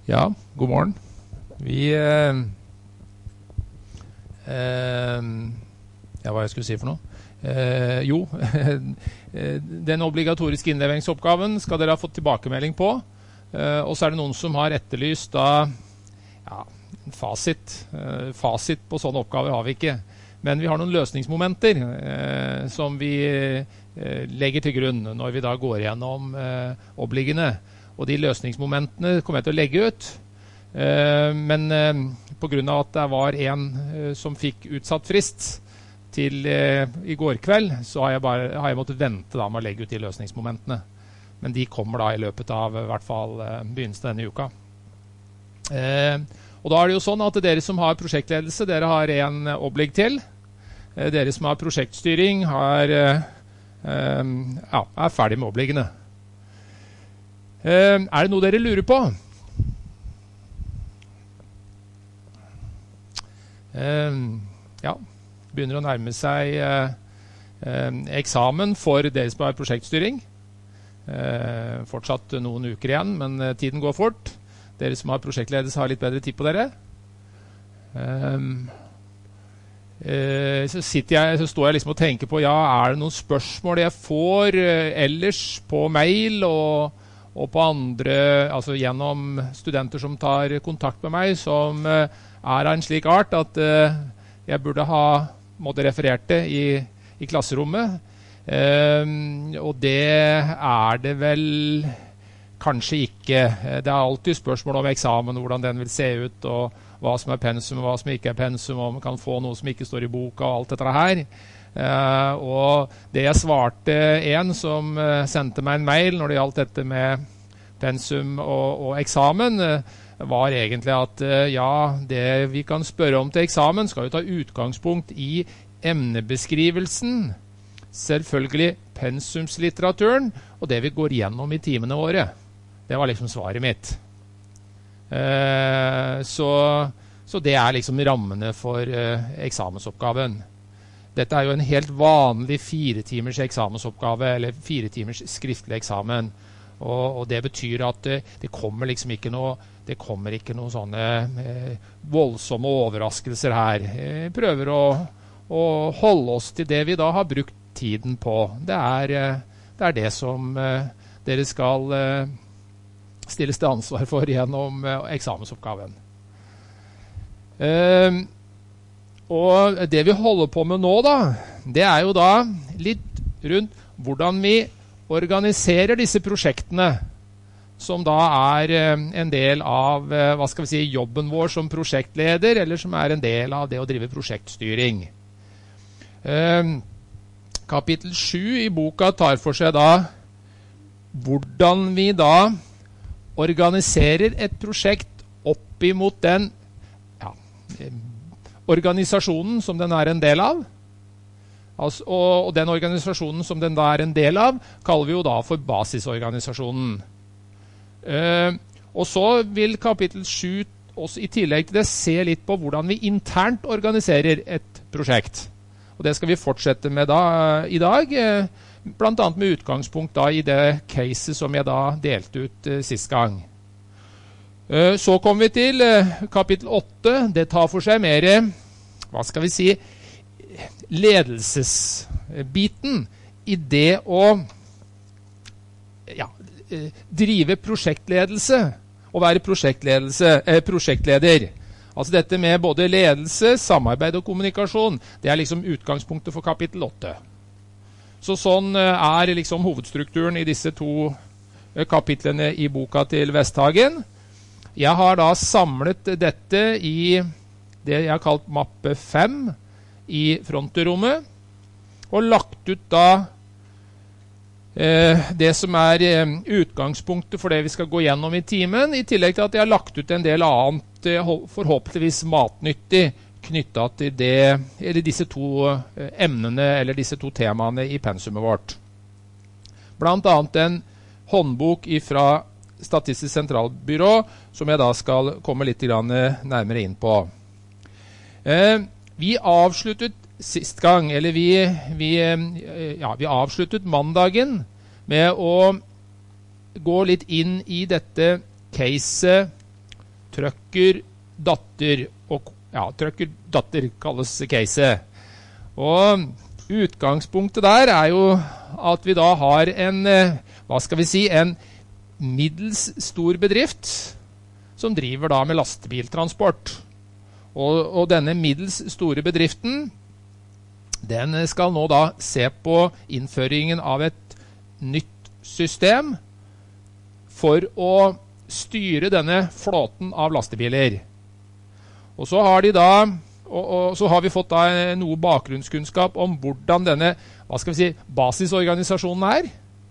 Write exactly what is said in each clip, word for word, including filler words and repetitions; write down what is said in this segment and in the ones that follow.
Ja, god morgen. Vi eh, eh, ja, hva jeg skulle si for noe? Eh, jo, den obligatoriske innleveringsoppgaven skal dere ha fått tilbakemelding på. Eh, og så er det noen som har etterlyst da, ja, fasit. Eh, fasit på sånne oppgaver har vi ikke. Men vi har noen løsningsmomenter eh, som vi eh, legger til grunn når vi da går gjennom eh, obliggene. Og de løsningsmomentene kommer jeg til å legge ut. Eh, men eh, på grunn av at det var en eh, som fikk utsatt frist til eh, i går kveld, så har jeg, bare, har jeg måttet vente da med å legge ut de løsningsmomentene. Men de kommer da i løpet av i hvert fall eh, begynnelsen denne uka. Eh, og da er det jo sånn at dere som har prosjektledelse, dere har en obligg til. Eh, dere som har prosjektstyring har, eh, eh, ja, er ferdig med obliggene. Uh, er det noe dere lurer på? Uh, ja, begynner å nærme seg uh, uh, eksamen for dere som har prosjektstyring. Uh, fortsatt noen uker igjen, men uh, tiden går fort. Dere som har prosjektledelse har litt bedre tid på dere. Uh, uh, så, sitter jeg, så står jeg liksom og tenker på, ja, er det noen spørsmål jeg får uh, ellers på mail og og på andre, altså gjennom studenter som tar kontakt med meg, som uh, er av en slik art at uh, jeg burde ha måtte referert det i, i klasserommet. Uh, og det er det vel kanskje ikke. Det er alltid spørsmål om eksamen, hvordan den vil se ut, og hva som er pensum, og hva som ikke er pensum, og man kan få noe som ikke står i boka, og alt dette her. Uh, og det jeg svarte en som uh, sendte meg en mail når det gjaldt dette med pensum og, og eksamen, uh, var egentlig at uh, ja, det vi kan spørre om til eksamen skal jo ta utgangspunkt i emnebeskrivelsen, selvfølgelig pensumslitteraturen, og det vi går gjennom i timene våre. Det var liksom svaret mitt. Uh, så, så det er liksom rammene for uh, eksamensoppgaven. Dette er jo en helt vanlig fire timers eksamensoppgave, eller fire timers skriftlig eksamen. Og, og det betyr at det, det kommer liksom ikke noe, det kommer ikke noen sånne eh, voldsomme overraskelser her. Jeg prøver å, å holde oss til det vi da har brukt tiden på. Det er eh, det, er det som eh, dere skal eh, stilles til ansvar for gjennom eh, eksamensoppgaven. Eh, Og det vi holder på med nå da, det er jo da litt rundt hvordan vi organiserer disse prosjektene, som da er en del av, hva skal vi si, jobben vår som prosjektleder, eller som er en del av det å drive prosjektstyring. Eh, kapittel sju i boka tar for seg da hvordan vi da organiserer et prosjekt opp imot den ja, organisasjonen som den er en del av. Altså, og, og den organisasjonen som den da er en del av, kaller vi jo da for basisorganisasjonen. Uh, og så vil kapittel sju også i tillegg til det se litt på hvordan vi internt organiserer et prosjekt. Og det skal vi fortsette med da uh, i dag, uh, blant annet med utgangspunkt da i det caset som jeg da delte ut uh, sist gang. Så kommer vi til kapittel åtte. Det tar for seg mer, hva skal vi si, ledelsesbiten i det å ja, drive prosjektledelse og være prosjektledelse, eh, prosjektleder. Altså dette med både ledelse, samarbeid og kommunikasjon, det er liksom utgangspunktet for kapittel åtte. Så sånn er liksom hovedstrukturen i disse to kapitlene i boka til Vesthagen. Jeg har da samlet dette i det jeg har kalt mappe fem i fronterommet, og lagt ut da eh, det som er eh, utgangspunktet for det vi skal gå gjennom i timen, i tillegg til at jeg har lagt ut en del annet, eh, forhåpentligvis matnyttig, knyttet til det, eller disse to eh, emnene, eller disse to temaene i pensumet vårt. Blant annet en håndbok fra Statistisk sentralbyrå, som jeg da skal komme litt nærmere inn på. Eh, vi avsluttet sist gang, eller vi, vi, ja, vi avsluttet mandagen med å gå litt inn i dette caset trøkker, datter, og ja, trøkker, datter kalles caset. Og utgangspunktet der er jo at vi da har en, hva skal vi si, en middels stor bedrift som driver da med lastebiltransport. Og, og denne middels store bedriften, den skal nå da se på innføringen av et nytt system for å styre denne flåten av lastebiler. Og så har de da, og, og så har vi fått da noe bakgrunnskunnskap om hvordan denne, hva skal vi si, basisorganisasjonen er.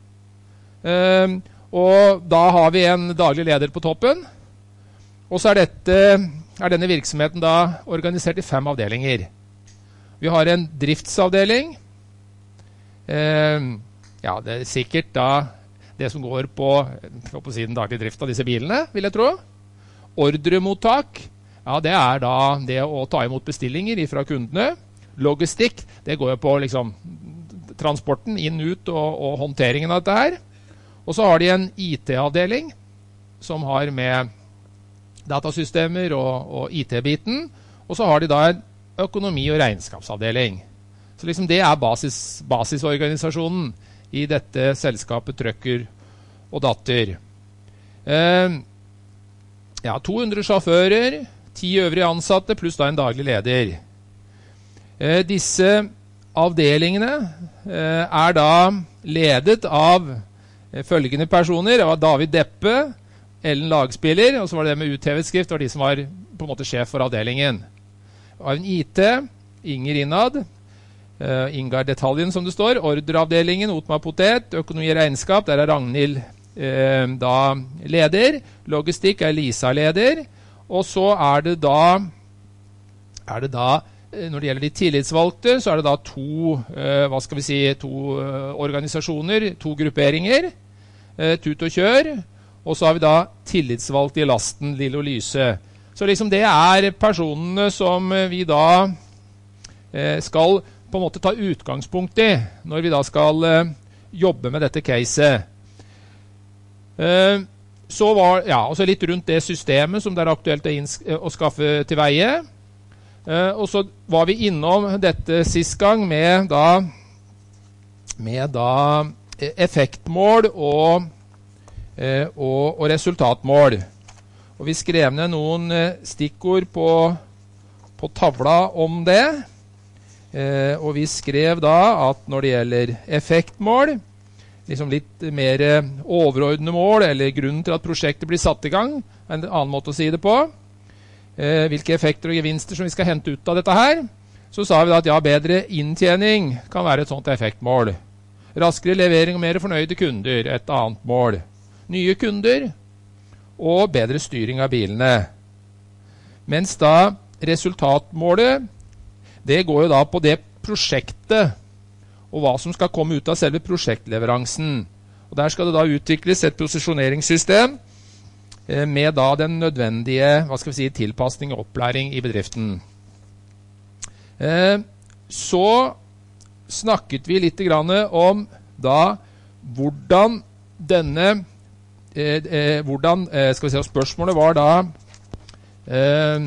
Um, og da har vi en daglig leder på toppen, og så er, dette, er denne virksomheten da organisert i fem avdelinger. Vi har en driftsavdeling. Um, ja, det er sikkert da det som går på, på siden daglig drift av disse bilene, vil jeg tro. Ordremottak, ja, det er da det å ta imot bestillinger fra kundene. Logistikk, det går jo på liksom, transporten inn, ut og, og håndteringen av dette her. Og så har de en I T-avdeling som har med datasystemer og, og I T-biten. Og så har de da en økonomi- og regnskapsavdeling. Så liksom det er basis, basisorganisasjonen i dette selskapet Trøkker og Datter. Eh, ja, to hundre sjåfører, ti øvrige ansatte, pluss da en daglig leder. Eh, disse avdelingene eh, er da ledet av eh, følgende personer, av David Deppe, Ellen Lagspiller, og så var det med uthevet-skrift, var de som var på en måte sjef for avdelingen. Av en I T, Inger Innad, uh, Ingar Detaljen som det står, ordreavdelingen, Otmar Potet, økonomi og regnskap, der er Ragnhild uh, da leder, logistikk er Lisa leder, og så er det da, er det da, når det gjelder de tillitsvalgte, så er det da to, uh, hva skal vi si, to uh, organisasjoner, to grupperinger, uh, Tut og Kjør, og så har vi da tillitsvalgte i lasten, Lille og Lyse. Så liksom det er personene som vi da eh, skal på en måte ta utgangspunkt i når vi da skal eh, jobbe med dette caset. Eh, så var, ja, også litt rundt det systemet som det er aktuelt å, å skaffe til veie. Eh, og så var vi innom dette sist gang med da, med da effektmål og, eh, og, og resultatmål. Og vi skrev ned noen eh, stikkord på, på tavla om det. Eh, og vi skrev da at når det gjelder effektmål, liksom litt mer eh, overordnede mål, eller grunnen til at prosjektet blir satt i gang, en annen måte å si det på, eh, hvilke effekter og gevinster som vi skal hente ut av dette her, så sa vi da at ja, bedre inntjening kan være et sånt effektmål. Raskere levering og mer fornøyde kunder, et annet mål. Nye kunder, og bedre styring av bilene. Mens da resultatmålet, det går jo da på det prosjektet, og hva som skal komme ut av selve prosjektleveransen. Og der skal det da utvikles et posisjoneringssystem eh, med da den nødvendige, hva skal vi si, tilpasning og opplæring i bedriften. Eh, så snakket vi litt grann om da hvordan denne Eh, eh, hvordan, eh, skal vi se, spørsmålet var da eh,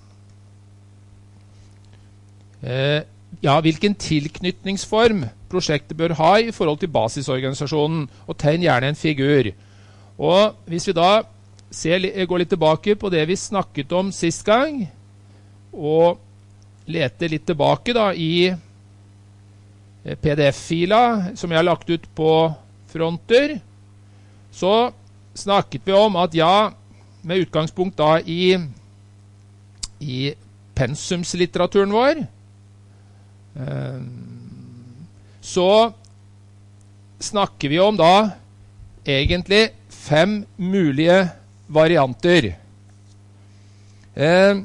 eh, ja, hvilken tilknytningsform prosjektet bør ha i forhold til basisorganisasjonen, og tegn gjerne en figur. Og hvis vi da ser, går litt tilbake på det vi snakket om sist gang, og leter litt tilbake da i eh, P D F-fila som jeg har lagt ut på fronter, så snakket vi om at ja, med utgangspunkt da i, i pensumslitteraturen vår, eh, så snakker vi om da egentlig fem mulige varianter. Eh,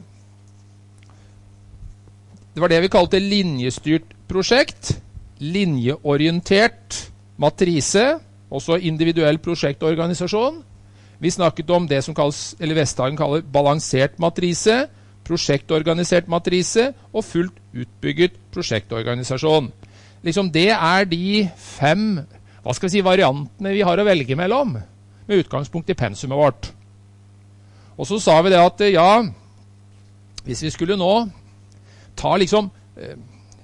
det var det vi kalte linjestyrt prosjekt, linjeorientert matrise, også individuell prosjektorganisasjon. Vi snakket om det som kalles, eller Vesthagen kaller balansert matrise, prosjektorganisert matrise og fullt utbygget prosjektorganisasjon. Liksom det er de fem, hva skal vi si, variantene vi har å velge mellom, med utgangspunkt i pensumet vårt. Og så sa vi det at ja, hvis vi skulle nå ta liksom eh,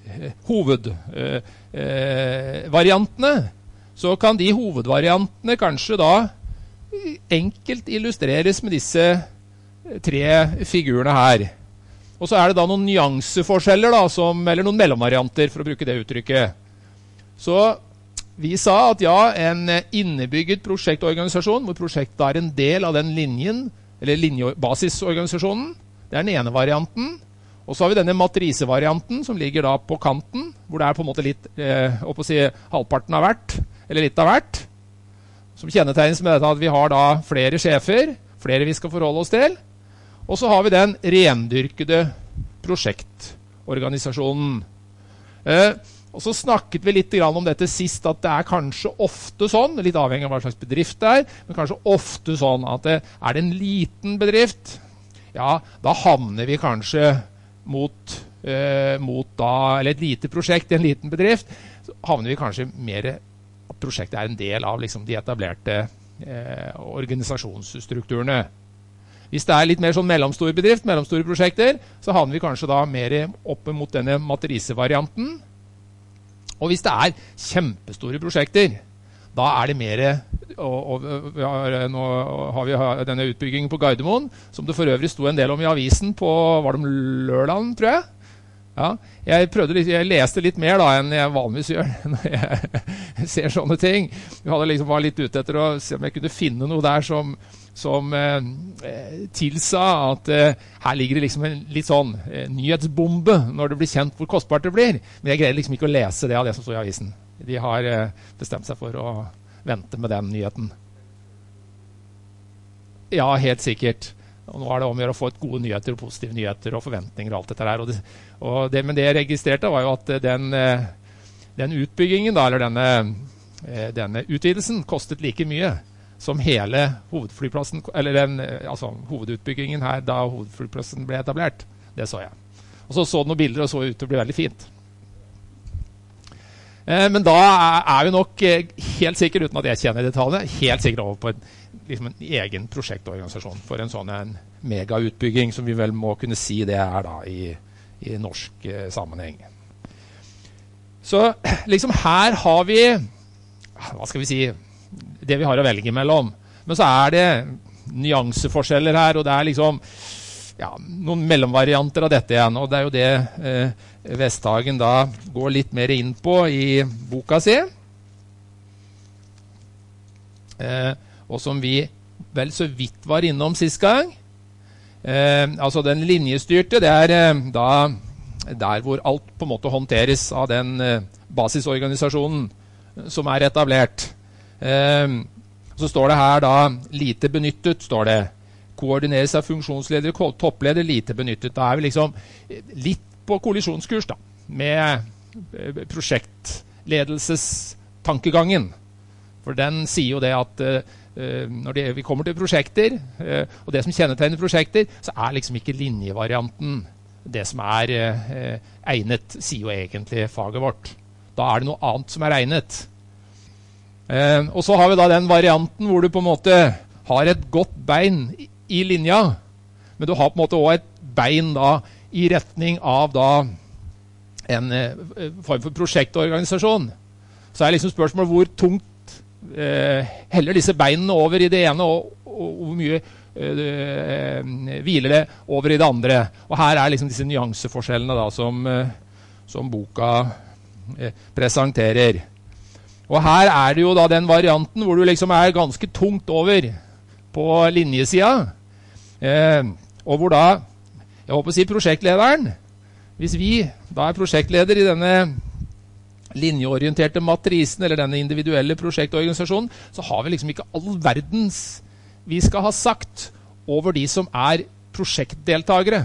hovedvariantene, eh, så kan de hovedvariantene kanskje da enkelt illustreres med disse tre figurene her. Og så er det da noen nyanseforskjeller da, som, eller noen mellomvarianter for å bruke det uttrykket. Så vi sa at ja, en innebygget prosjektorganisasjon, hvor prosjektet er en del av den linjen, eller linjebasisorganisasjonen, det er den ene varianten. Og så har vi denne matrisevarianten som ligger da på kanten, hvor det er på en måte litt, eh, å si, halvparten av hvert, eller litt av hvert, som kjennetegnes med dette at vi har da flere sjefer, flere vi skal forholde oss til. Og så har vi den rendyrkede prosjektorganisasjonen. Eh, og så snakket vi litt grann om dette sist, at det er kanskje ofte sånn, litt avhengig av hva slags bedrift det er, men kanskje ofte sånn at det er det en liten bedrift, ja, da havner vi kanskje mot, eh, mot da, eller et lite prosjekt i en liten bedrift, så havner vi kanskje mer at prosjektet er en del av liksom, de etablerte eh, organisasjonsstrukturene. Hvis det er litt mer sånn mellomstor bedrift, mellomstore prosjekter, så havner vi kanskje da mer oppe mot denne matrisevarianten. Og hvis det er kjempestore prosjekter, da er det mer, og, og vi har, nå har vi denne utbyggingen på Gardermoen, som det for øvrig sto en del om i avisen på, var det om lørdagen, tror jeg? Ja, jeg, prøvde litt, jeg leste litt mer da enn jeg vanligvis gjør når jeg ser sånne ting. Vi hadde liksom var litt ute etter å se om jeg kunne finne noe der som, som eh, tilsa at eh, her ligger det liksom en litt sånn eh, nyhetsbombe når det blir kjent hvor kostbart det blir. Men jeg greide liksom ikke å lese det av det som står i avisen. De har eh, bestemt seg for å vente med den nyheten. Ja, helt sikkert. Og nå er det om å gjøre å få et gode nyheter og positive nyheter og forventninger og alt dette her. Og det, og det, men det jeg registrerte var jo at den, den utbyggingen da, eller denne, denne utvidelsen kostet like mye som hele hovedflyplassen, eller den, altså hovedutbyggingen her da hovedflyplassen ble etablert. Det så jeg. Og så så det noen bilder og så ut til å bli veldig fint. Men da er vi nok helt sikkert, uten at jeg kjenner detaljene, helt sikkert over på en, liksom en egen prosjektorganisasjon for en sånn en megautbygging som vi vel må kunne si det er da i, i norsk eh, sammenheng. Så liksom her har vi, hva skal vi si, det vi har å velge mellom. Men så er det nyanseforskjeller her, og det er liksom ja, noen mellomvarianter av dette igjen, og det er jo det eh, Vesthagen da går litt mer inn på i boka si. Eh, og som vi vel så vidt var innom sist gang. Eh, altså den linjestyrte, det er eh, da der hvor alt på en måte håndteres av den eh, basisorganisasjonen som er etablert. Eh, så står det her da lite benyttet, står det. Koordineres av funksjonsledere, toppleder, lite benyttet. Da er vi liksom litt på kollisjonskurs da, med prosjektledelsestankegangen. For den sier jo det at uh, når det, vi kommer til prosjekter, uh, og det som kjennetegner prosjekter, så er liksom ikke linjevarianten det som er uh, egnet, sier jo egentlig faget vårt. Da er det noe annet som er egnet. Uh, og så har vi da den varianten hvor du på en måte har et godt bein i, i linja, men du har på en måte også et bein da i retning av da en eh, form for prosjektorganisasjon. Så er liksom spørsmålet hvor tungt eh, heller disse beinene over i det ene, og, og, og hvor mye eh, hviler det over i det andre. Og her er liksom disse nyanseforskjellene da, som, eh, som boka eh, presenterer. Og her er det jo da den varianten hvor du liksom er ganske tungt over på linjesida, eh, og hvor da jeg håper å si prosjektlederen, hvis vi da er prosjektleder i denne linjeorienterte matrisen, eller denne individuelle prosjektorganisasjonen, så har vi liksom ikke all verdens vi skal ha sagt over de som er prosjektdeltagere.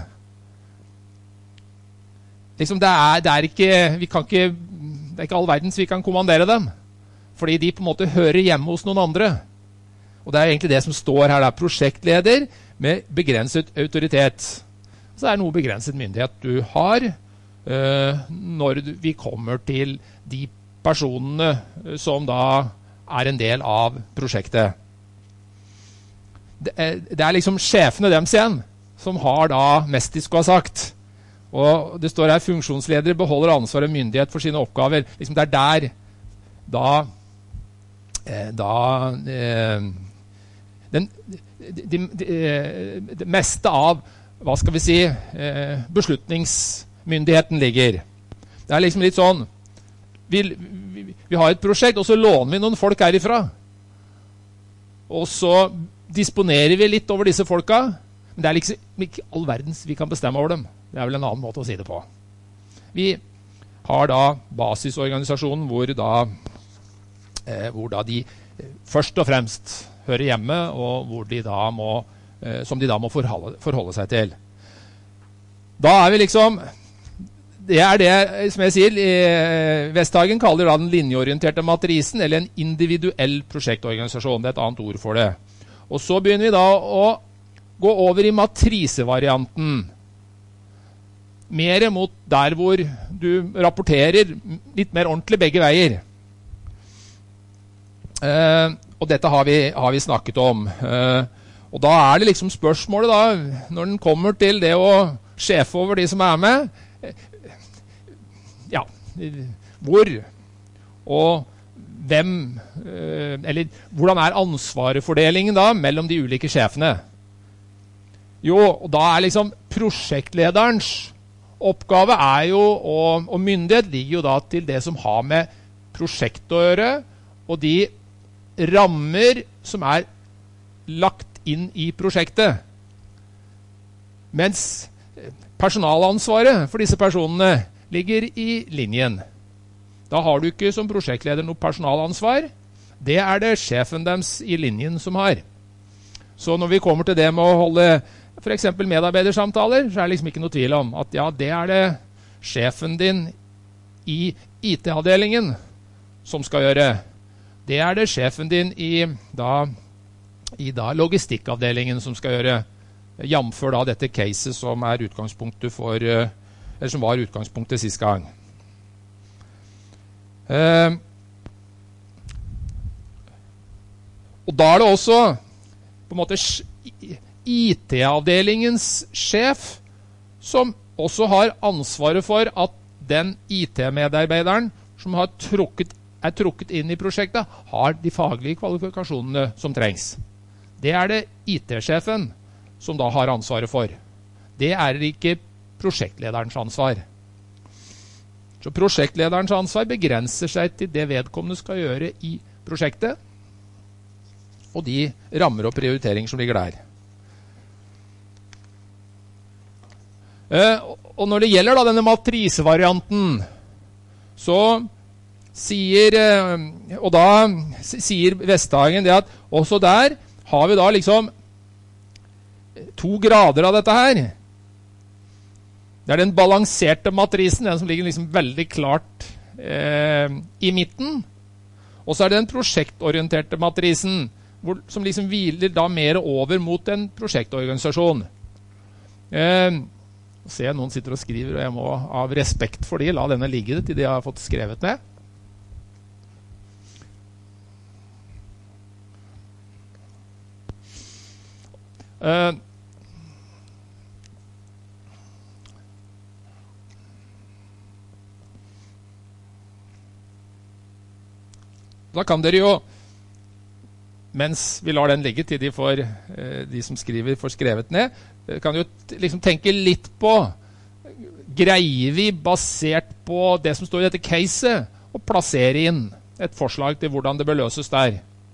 Liksom det er, det er ikke, vi kan ikke, det er ikke all verdens vi kan kommandere dem, fordi de på en måte hører hjemme hos noen andre. Og det er egentlig det som står her, det er prosjektleder med begrenset autoritet. Så er det noe begrenset myndighet du har uh, når vi kommer til de personene som da er en del av prosjektet. det, det er liksom sjefene dems igjen, som har da mest de skulle ha sagt. Og det står her, funksjonsledere beholder ansvar og myndighet for sine oppgaver. Liksom det er der, da, eh, da eh, den, de, de, de, det meste av, hva skal vi si, eh, beslutningsmyndigheten ligger. Det er liksom litt sånn, vi, vi, vi har et prosjekt, og så låner vi noen folk herifra. Og så disponerer vi litt over disse folka, men det er liksom ikke all verdens vi kan bestemme over dem. Det er vel en annen måte å si det på. Vi har da basisorganisasjonen hvor da, eh, hvor da de først og fremst hører hjemme, og hvor de da må, eh, som de da må forholde, forholde seg til. Da er vi liksom, det er det, som jeg sier, eh, Vesthagen kaller da den linjeorienterte matrisen, eller en individuell prosjektorganisasjon. Det er et annet ord for det. Og så begynner vi da å gå over i matrisevarianten. Mer mot der hvor du rapporterer litt mer ordentlig begge veier. Eh, og dette har vi, har vi snakket om. Eh, og da er det liksom spørsmålet da, når den kommer til det å sjefe over de som er med, eh, ja, hvor og hvem, eh, eller hvordan er ansvarefordelingen da mellom de ulike sjefene? Jo, og da er liksom prosjektlederens oppgave er jo, og, og myndighet ligger jo da til det som har med prosjekt å gjøre, og de rammer som er lagt inn i prosjektet. Mens personalansvaret for disse personene ligger i linjen. Da har du ikke som prosjektleder noe personalansvar. Det er det sjefen deres i linjen som har. Så når vi kommer til det med å holde for eksempel medarbeidersamtaler, så er det liksom ikke noe tvil om at ja, det er det sjefen din i I T-avdelingen som skal gjøre. Det er det sjefen din i da, i da logistikkavdelingen som skal gjøre. Jamfør da dette caset som er utgangspunktet for, eller som var utgangspunktet sist gang. Eh, og da er det også på en måte I T-avdelingens sjef som også har ansvaret for at den I T-medarbeideren som har trukket, er trukket inn i prosjektet, har de faglige kvalifikasjonene som trengs. Det er det I T-sjefen som da har ansvaret for. Det er ikke prosjektlederens ansvar. Så prosjektlederens ansvar begrenser seg til det vedkommende skal gjøre i prosjektet, og de rammer og prioriteringer som ligger der. Uh, og når det gjelder da denne matrisevarianten, så sier, uh, og da sier Vesthagen det at også der har vi da liksom to grader av dette her. Det er den balanserte matrisen, den som ligger liksom veldig klart uh, i midten. Og så er det den prosjektorienterte matrisen, hvor, som liksom hviler da mer over mot en prosjektorganisasjon. Uh, Se, noen sitter og skriver, og jeg må av respekt for de la denne ligge til de har fått skrevet med. Uh, da kan dere jo, mens vi lar den ligge til de, får, uh, de som skriver får skrevet ned, kan jo liksom tenke litt på, greier vi basert på det som står i dette caset, og plassere inn et forslag til hvordan det bør løses der.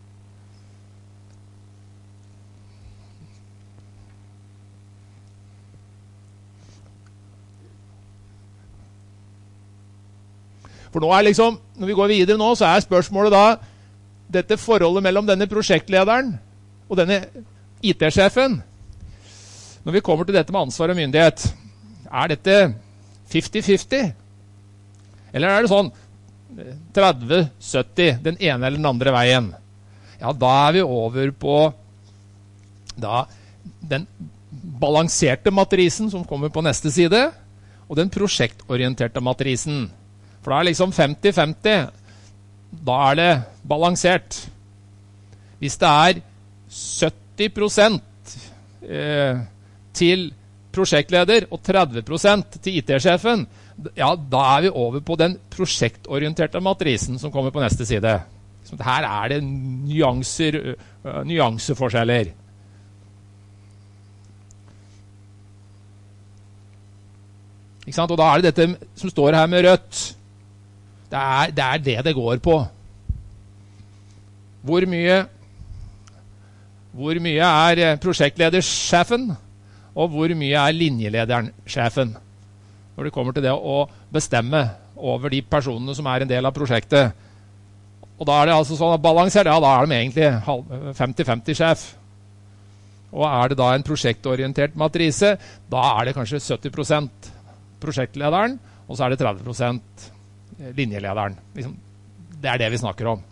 For nå er liksom, når vi går videre nå, så er spørsmålet da, dette forholdet mellom denne prosjektlederen og denne I T-sjefen. Når vi kommer til dette med ansvar og myndighet, er dette femti femti? Eller er det sånn tretti sytti, den ene eller den andre veien? Ja, da er vi over på da, den balanserte matrisen som kommer på neste side, og den prosjektorienterte matrisen. For da er liksom femti femti, da er det balansert. Hvis det er sytti sytti prosent eh, til prosjektleder og tretti prosent til I T-sjefen, ja, da er vi over på den prosjektorienterte matrisen som kommer på neste side. Så her er det nyanser, uh, nyanseforskjeller. Ikke sant? Og da er det dette som står her med rødt. Det er det er det, det går på. Hvor mye, hvor mye er prosjektledersjefen, og hvor mye er linjelederen sjefen? Når det kommer til det å bestemme over de personene som er en del av prosjektet. Og da er det altså sånn at balansert, ja, da er de egentlig femti femti sjef. Og er det da en prosjektorientert matrise, da er det kanskje sytti prosent prosjektlederen, og så er det tretti prosent linjelederen. Liksom, det er det vi snakker om.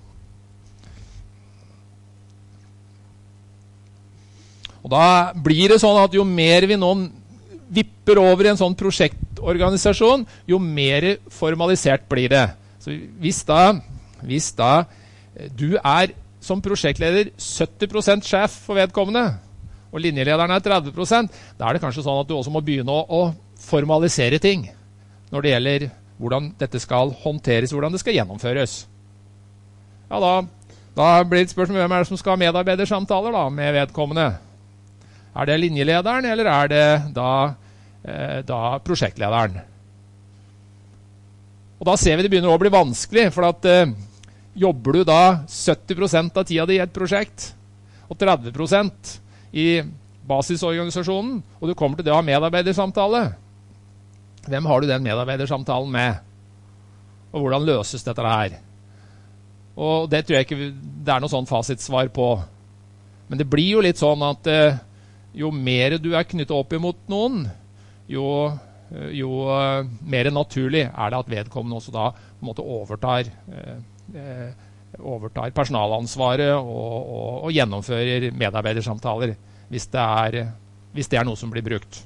Og da blir det sånn at jo mer vi nå vipper over i en sånn prosjektorganisasjon, jo mer formalisert blir det. Så hvis da, hvis da du er som prosjektleder sytti prosent sjef for vedkommende, og linjelederen er tretti prosent, da er det kanskje sånn at du også må begynne å, å formalisere ting når det gjelder hvordan dette skal håndteres, hvordan det skal gjennomføres. Ja, da, da blir det spørsmål hvem er det som skal ha medarbeidersamtaler da, med vedkommende. Er det linjelederen, eller er det da, eh, da prosjektlederen? Og da ser vi det begynner å bli vanskelig, for at eh, jobber du da sytti prosent av tida di i et prosjekt, og tretti prosent i basisorganisasjonen, og du kommer til det å ha medarbeidersamtale, hvem har du den medarbeidersamtalen med? Og hvordan løses dette her? Og det tror jeg ikke det er noe sånn fasitsvar på. Men det blir jo litt sånn at eh, jo mer du er knyttet opp imot noen, jo, jo uh, mer naturlig er det at vedkommende også da på en måte overtar, uh, overtar personalansvaret og, og, og gjennomfører medarbeidersamtaler hvis det, er, hvis det er noe som blir brukt.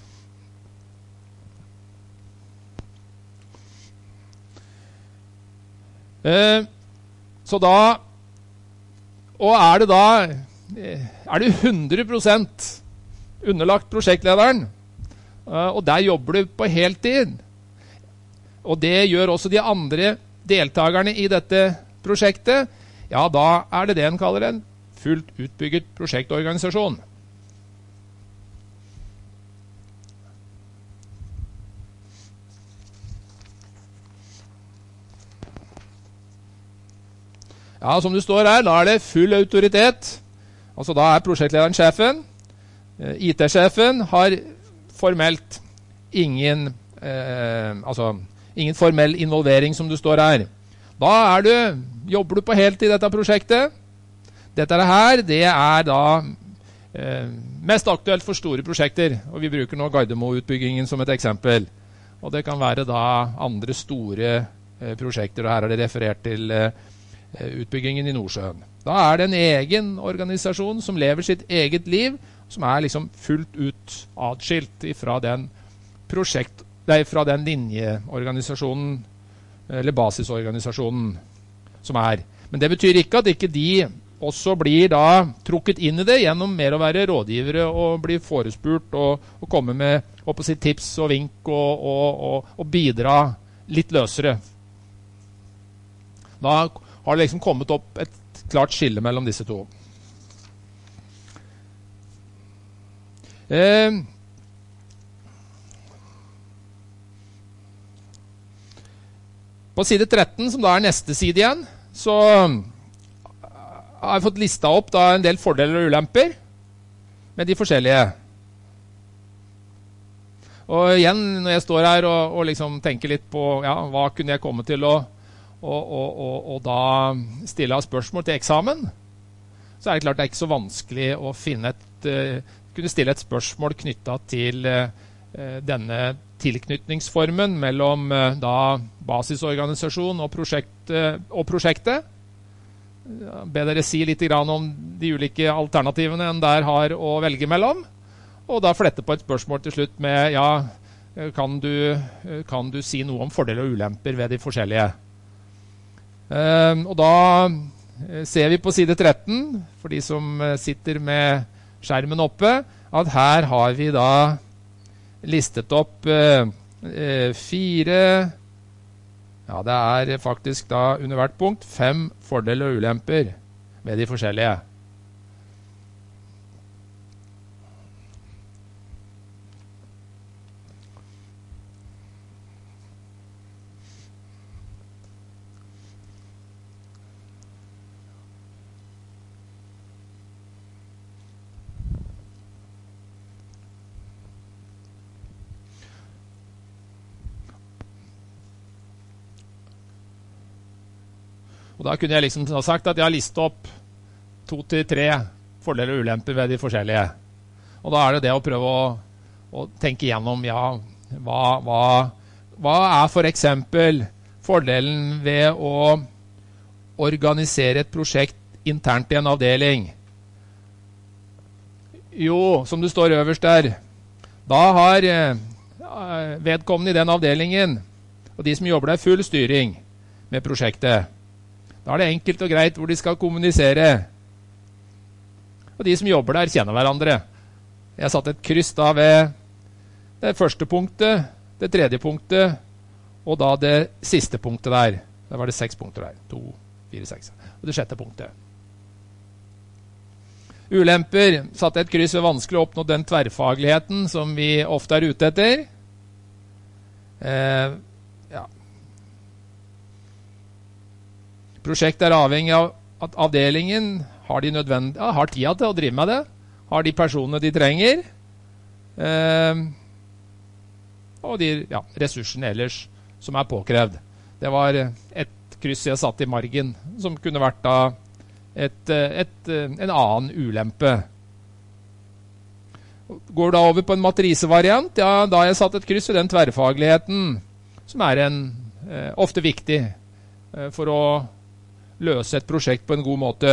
Uh, så da, og er det da er du hundre prosent underlagt prosjektlederen, og der jobber du på heltid, og det gjør også de andre deltakerne i dette prosjektet, ja, da er det det en kaller en fullt utbygget prosjektorganisasjon. Ja, som det står her, da er det full autoritet. Altså da er prosjektlederen sjefen. I T-sjefen har formelt ingen, eh, altså, ingen formell involvering som det står her. Da er du, jobber du på heltid i dette prosjektet. Dette her, det er da eh, mest aktuelt for store prosjekter, og vi bruker nå Gardermo-utbyggingen som et eksempel. Og det kan være da andre store eh, prosjekter, og her er det referert til eh, utbyggingen i Nordsjøen. Da er det en egen organisasjon som lever sitt eget liv, som er liksom fullt ut atskilt fra den prosjekt, nei, fra den linjeorganisasjonen, eller basisorganisasjonen som er. Men det betyr ikke at ikke de også blir da trukket inn i det gjennom mer å være rådgivere og bli forespurt og, og komme med å si, tips og vink og, og, og, og bidra litt løsere. Da har det liksom kommet opp et klart skille mellom disse to. Eh, på side tretten, som da er neste side igjen, så har jeg fått listet opp da en del fordeler og ulemper med de forskjellige. Og igjen, når jeg står her og, og liksom tenker litt på ja, hva kunne jeg komme til å Og, og, og, og da stille av spørsmål til eksamen, så er det klart det er ikke så vanskelig å finne et, uh, kunne stille et spørsmål knyttet til uh, denne tilknytningsformen mellom uh, da basisorganisasjon og, prosjekt, uh, og prosjektet. Ja, be dere si litt grann om de ulike alternativene en der har å velge mellom, og da flette på et spørsmål til slutt med, ja, kan du, kan du si noe om fordeler og ulemper ved de forskjellige? Uh, og da ser vi på side tretten, for de som sitter med skjermen oppe, at her har vi da listet opp eh, fire, ja det er faktisk da under hvert punkt, fem fordeler og ulemper med de forskjellige. Og da kunne jeg liksom ha sagt at jeg har listet opp to til tre fordeler og ulemper ved de forskjellige. Og da er det det å prøve å, å tenke gjennom, ja, hva, hva, hva er for eksempel fordelen ved å organisere et prosjekt internt i en avdeling? Jo, som det står øverst der, da har eh, vedkommende i den avdelingen, og de som jobber der, full styring med prosjektet. Da er det enkelt og greit hvor de skal kommunisere. Og de som jobber der kjenner hverandre. Jeg har satt et kryss da ved det første punktet, det tredje punktet, og da det siste punktet der. Da var det seks punkter der. To, fire, seks. Og det sjette punktet. Ulemper. Satt et kryss ved vanskelig å oppnå den tverrfagligheten som vi ofte er ute etter. Eh, ja. Prosjektet er avhengig av at avdelingen har, de nødvendige, ja, har tida til å drive med det, har de personene de trenger, eh, og de ja, ressursene ellers som er påkrevd. Det var et kryss jeg satt i margen, som kunne vært da et, et, en annen ulempe. Går da over på en matrisevariant, ja, da har jeg satt et kryss i den tverrfagligheten, som er en, eh, ofte viktig eh, for å løse et prosjekt på en god måte.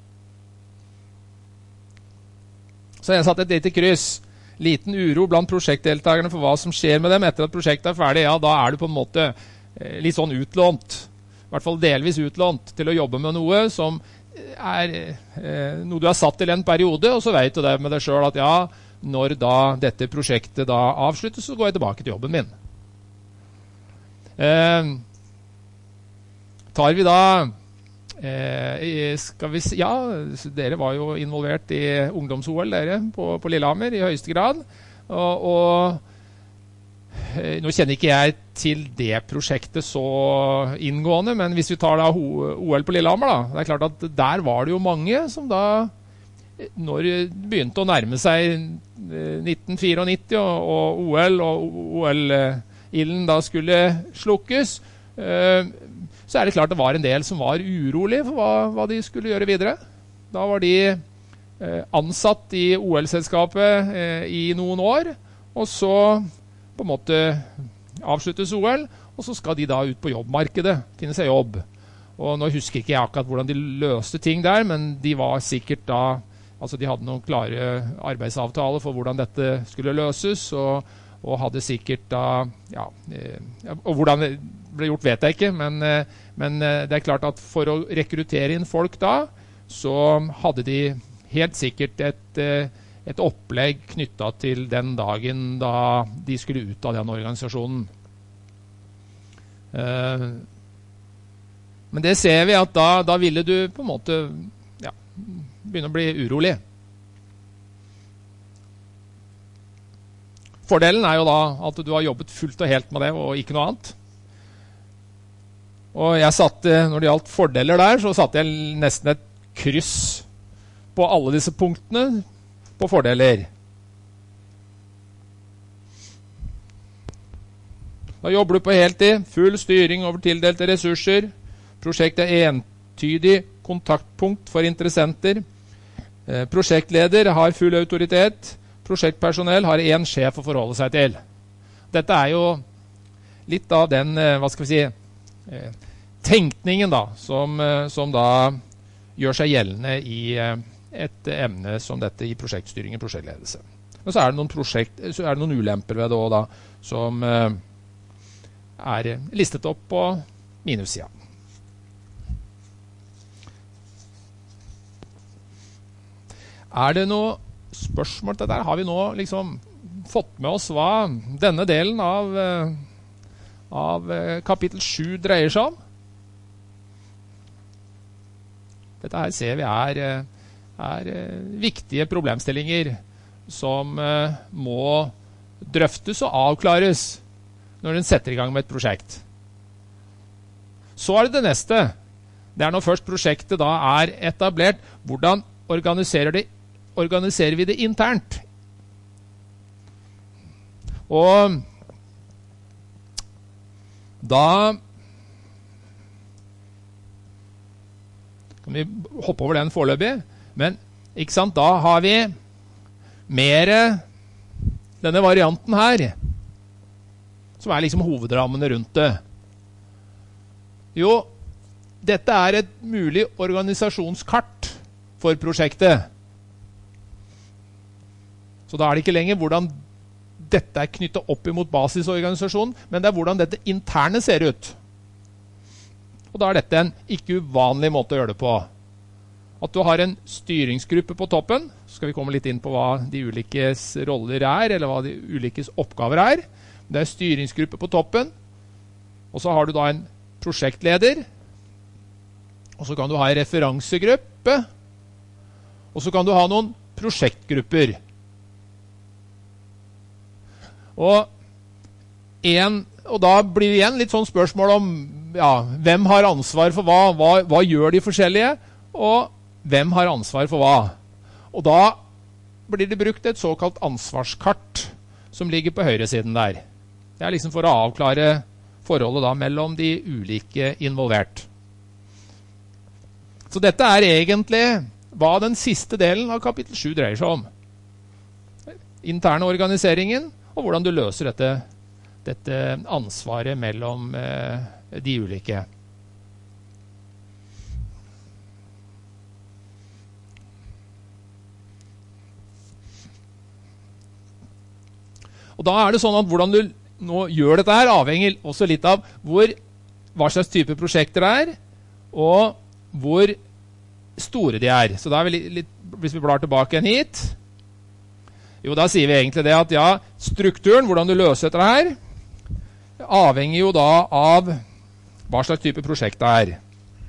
Så jeg har satt et lite kryss. Liten uro blant prosjektdeltakerne for hva som skjer med dem etter at prosjektet er ferdig. Ja, da er du på en måte eh, litt sånn utlånt, i hvert fall delvis utlånt, til å jobbe med noe som er eh, noe du har satt til en periode, og så vet du det med deg selv at ja, når da dette prosjektet da avsluttes, så går jeg tilbake til jobben min. Eh, tar vi da Eh, skal vi si, ja, dere var jo involvert i ungdoms-O L dere på, på Lillehammer i høyeste grad, og, og eh, nå kjenner ikke jeg til det prosjektet så inngående, men hvis vi tar da O L på Lillehammer da, det er klart at der var det jo mange som da, når det begynte å nærme seg nitten nittito og, og O L og O L-ilden da skulle slukkes, eh, så er det klart det var en del som var urolig for hva, hva de skulle gjøre videre. Da var de eh, ansatt i O L-selskapet eh, i noen år, og så på en måte avsluttes O L, og så skal de da ut på jobbmarkedet, finne seg jobb. Og nå husker ikke jeg akkurat hvordan de løste ting der, men de var sikkert da, altså de hadde noen klare arbeidsavtaler for hvordan dette skulle løses, og, og hadde sikkert da, ja, eh, og hvordan det ble gjort vet jeg ikke, men, men det er klart at for å rekruttere inn folk da, så hadde de helt sikkert et, et opplegg knyttet til den dagen da de skulle ut av den organisasjonen. Men det ser vi at da, da ville du på en måte ja, begynne å bli urolig. Fordelen er jo da at du har jobbet fullt og helt med det og ikke noe annet. Og jeg satte, når det gjaldt fordeler der, så satte jeg nesten et kryss på alle disse punktene på fordeler. Da jobber du på heltid, full styring over tildelte ressurser. Prosjektet er entydig kontaktpunkt for interessenter. Prosjektleder har full autoritet. Prosjektpersonell har en sjef å forholde seg til. Dette er jo litt av den, hva skal vi si, tenkningen da, som, som da gjør seg gjeldende i et emne som dette i prosjektstyring og prosjektledelse. Men så er det noen, prosjekt, så er det noen ulemper ved det også da, som er listet opp på minussida. Er det noe spørsmål til dette? Har vi nå liksom fått med oss hva denne delen av, av kapittel sju dreier seg om? Dette her ser vi er, er viktige problemstillinger som må drøftes og avklares når en setter i gang med et prosjekt. Så er det det neste. Det er når først prosjektet da er etablert, hvordan organiserer, det, organiserer vi det internt? Og da kan vi hoppe over den foreløpig, men ikke sant, da har vi mer denne varianten her, som er liksom hovedrammene rundt det. Jo, dette er et mulig organisasjonskart for prosjektet. Så da er det ikke lenger hvordan dette er knyttet opp imot basisorganisasjonen, men det er hvordan dette interne ser ut. Og da er dette en ikke uvanlig måte å gjøre det på. At du har en styringsgruppe på toppen, så skal vi komme litt inn på hva de ulikes roller er, eller hva de ulikes oppgaver er. Det er styringsgruppe på toppen, og så har du da en prosjektleder, og så kan du ha en referansegruppe, og så kan du ha noen prosjektgrupper. Og, en, og da blir det igjen litt sånn spørsmål om ja, hvem har ansvar for hva, hva, hva gjør de forskjellige, og hvem har ansvar for hva. Og da blir det brukt et såkalt ansvarskart som ligger på høyresiden der. Det er liksom for å avklare forholdet da mellom de ulike involvert. Så dette er egentlig hva den siste delen av kapittel sju dreier seg om. Interne organiseringen, og hvordan du løser dette, dette ansvaret mellom eh, de ulike. Og da er det sånn at hvordan du nå gjør dette her avhenger også litt av hvor, hva slags type prosjekter det er, og hvor store de er. Så da er vi litt, litt, hvis vi blar tilbake igjen hit, jo da sier vi egentlig det at ja, strukturen, hvordan du løser dette her, avhenger jo da av hva slags type prosjekt det er.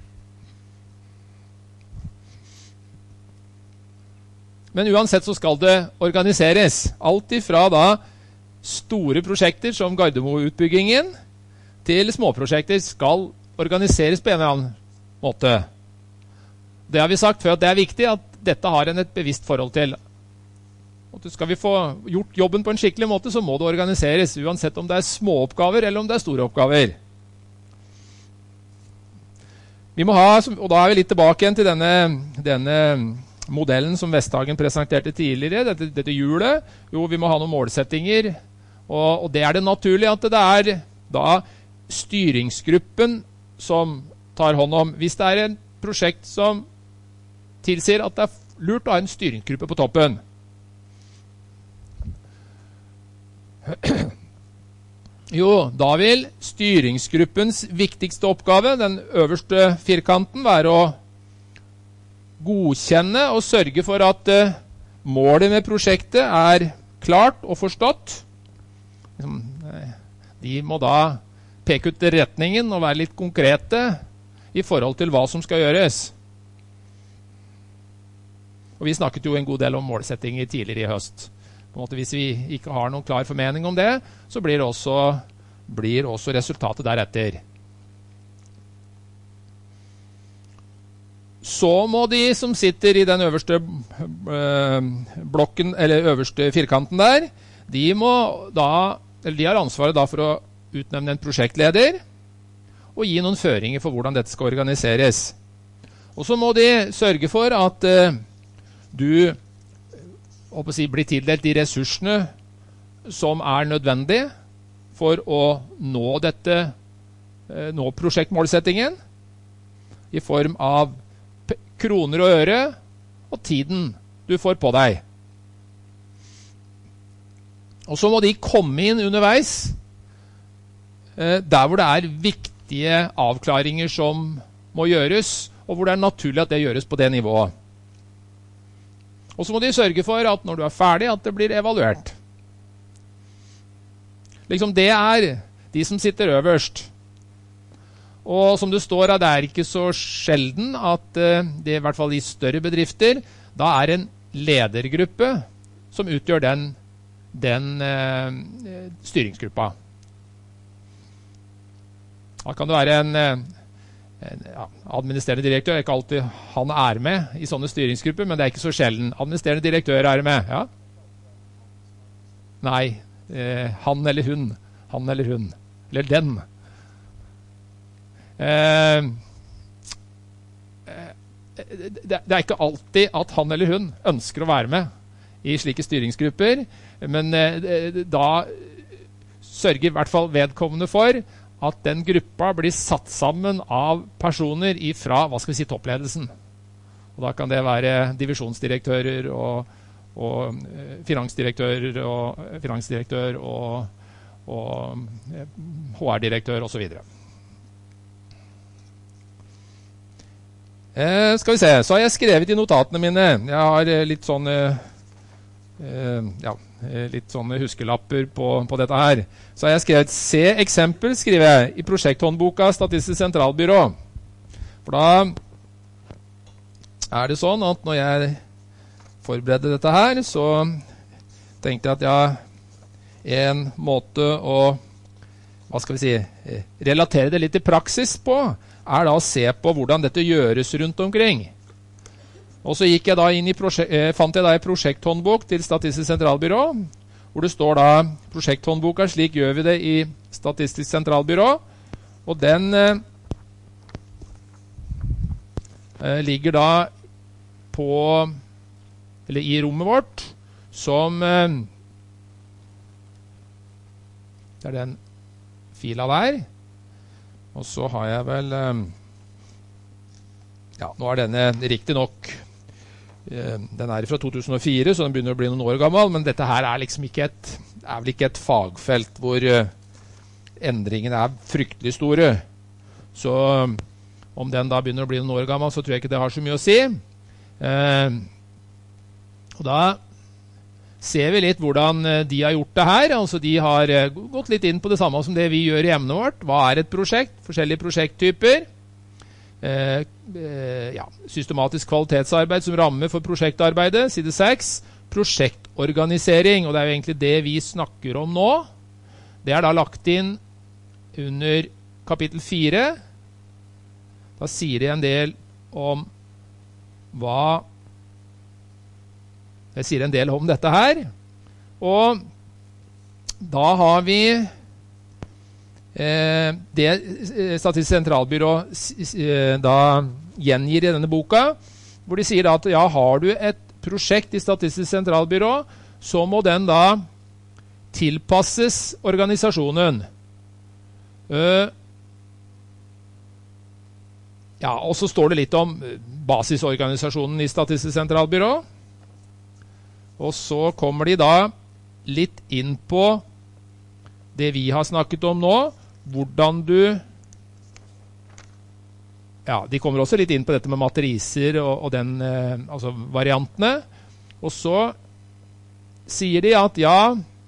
Men uansett så skal det organiseres. Alt ifra da store prosjekter som Gardermo-utbyggingen til småprosjekter skal organiseres på en eller annen måte. Det har vi sagt før at det er viktig at dette har en et bevisst forhold til. Og skal vi få gjort jobben på en skikkelig måte, så må det organiseres, uansett om det er små oppgaver eller om det er store oppgaver. Vi må ha, og da er vi litt tilbake igjen til denne, denne modellen som Vesthagen presenterte tidligere, dette, dette hjulet. Jo, vi må ha noen målsettinger, og, og det er det naturlig at det er da styringsgruppen som tar hånd om. Hvis det er en prosjekt som tilsier at det er lurt å ha en styringsgruppe på toppen. Jo, da vil styringsgruppens viktigste oppgave, den øverste firkanten, være å godkjenne og sørge for at uh, målet med prosjektet er klart og forstått. De må da peke ut retningen og være litt konkrete i forhold til hva som skal gjøres. Og vi snakket jo en god del om målsettinger tidligere i høst. På en måte, hvis vi ikke har noen klar formening om det, så blir også, blir også resultatet deretter. Så må de som sitter i den øverste øh, blokken, eller øverste firkanten der, de, må da, eller de har ansvaret da for å utnevne en prosjektleder og gi noen føringer for hvordan dette skal organiseres. Og så må de sørge for at øh, du håper å si, blir tildelt de ressursene som er nødvendige for å nå dette, nå prosjektmålsettingen, i form av kroner og øre og tiden du får på deg. Og så må de komme inn underveis, der hvor det er viktige avklaringer som må gjøres, og hvor det er naturlig at det gjøres på det nivået. Og så må de sørge for at når du er ferdig, at det blir evaluert. Liksom det er de som sitter øverst. Og som det står, det er ikke så sjelden at det, i hvert fall i større bedrifter, da er en ledergruppe som utgjør den, den eh, styringsgruppa. Da kan det være en, en ja, administrerende direktør, ikke alltid han er med i sånne styringsgrupper, men det er ikke så sjelden. Administrerende direktør er med, ja? Nei, eh, han eller hun. Han eller hun. Eller den. Eh, det, det er ikke alltid at han eller hun ønsker å være med i slike styringsgrupper, men eh, da sørger i hvert fall vedkommende for at den gruppa blir satt sammen av personer fra, hva skal vi si, toppledelsen. Og da kan det være divisjonsdirektører og, og finansdirektører og finansdirektør og, og H R-direktør og så videre. Eh, skal vi se, så har jeg skrevet i notatene mine. Jeg har eh, litt sånne, eh, ja, litt sånne huskelapper på, på dette her. Så har jeg skrevet, se eksempel, skriver jeg, i prosjekthåndboka Statistisk sentralbyrå. For da er det sånn at når jeg forberedte dette her, så tenkte jeg at ja, en måte å, hva skal vi si, relatere det litt til praksis på, er da å se på hvordan dette gjøres rundt omkring. Og så gikk jeg da inn i eh, fant jeg da en prosjekthåndbok til Statistisk sentralbyrå, hvor det står da prosjekthåndboka, slik gjør vi det i Statistisk sentralbyrå, og den eh, ligger da på, eller i rommet vårt, som, eh, det er den fila der. Og så har jeg vel, ja, nå er denne riktig nok, den er fra to tusen og fire, så den begynner å bli noen år gammel, men dette her er liksom ikke et, er vel ikke et fagfelt hvor endringene er fryktelig store. Så om den da begynner å bli noen år gammel, så tror jeg ikke det har så mye å si. Og da ser vi litt hvordan de har gjort det her. Altså de har gått litt inn på det samme som det vi gjør i emnet vårt. Hva er et prosjekt? Forskjellige prosjekttyper. Eh, eh, ja, systematisk kvalitetsarbeid som ramme for prosjektarbeidet. Side seks. Prosjektorganisering, og det er jo egentlig det vi snakker om nå. Det er da lagt inn under kapittel fire. Da sier det en del om hva Jeg sier en del om dette her, og da har vi eh, det Statistisk sentralbyrå eh, da gjengir i denne boka, hvor de sier at ja, har du et prosjekt i Statistisk sentralbyrå, så må den da tilpasses organisasjonen. Uh, ja, og så står det litt om basisorganisasjonen i Statistisk sentralbyrå. Og så kommer de da litt inn på det vi har snakket om nå, hvordan du, ja, de kommer også litt inn på dette med matriser og, og den, eh, altså variantene. Og så sier de at ja,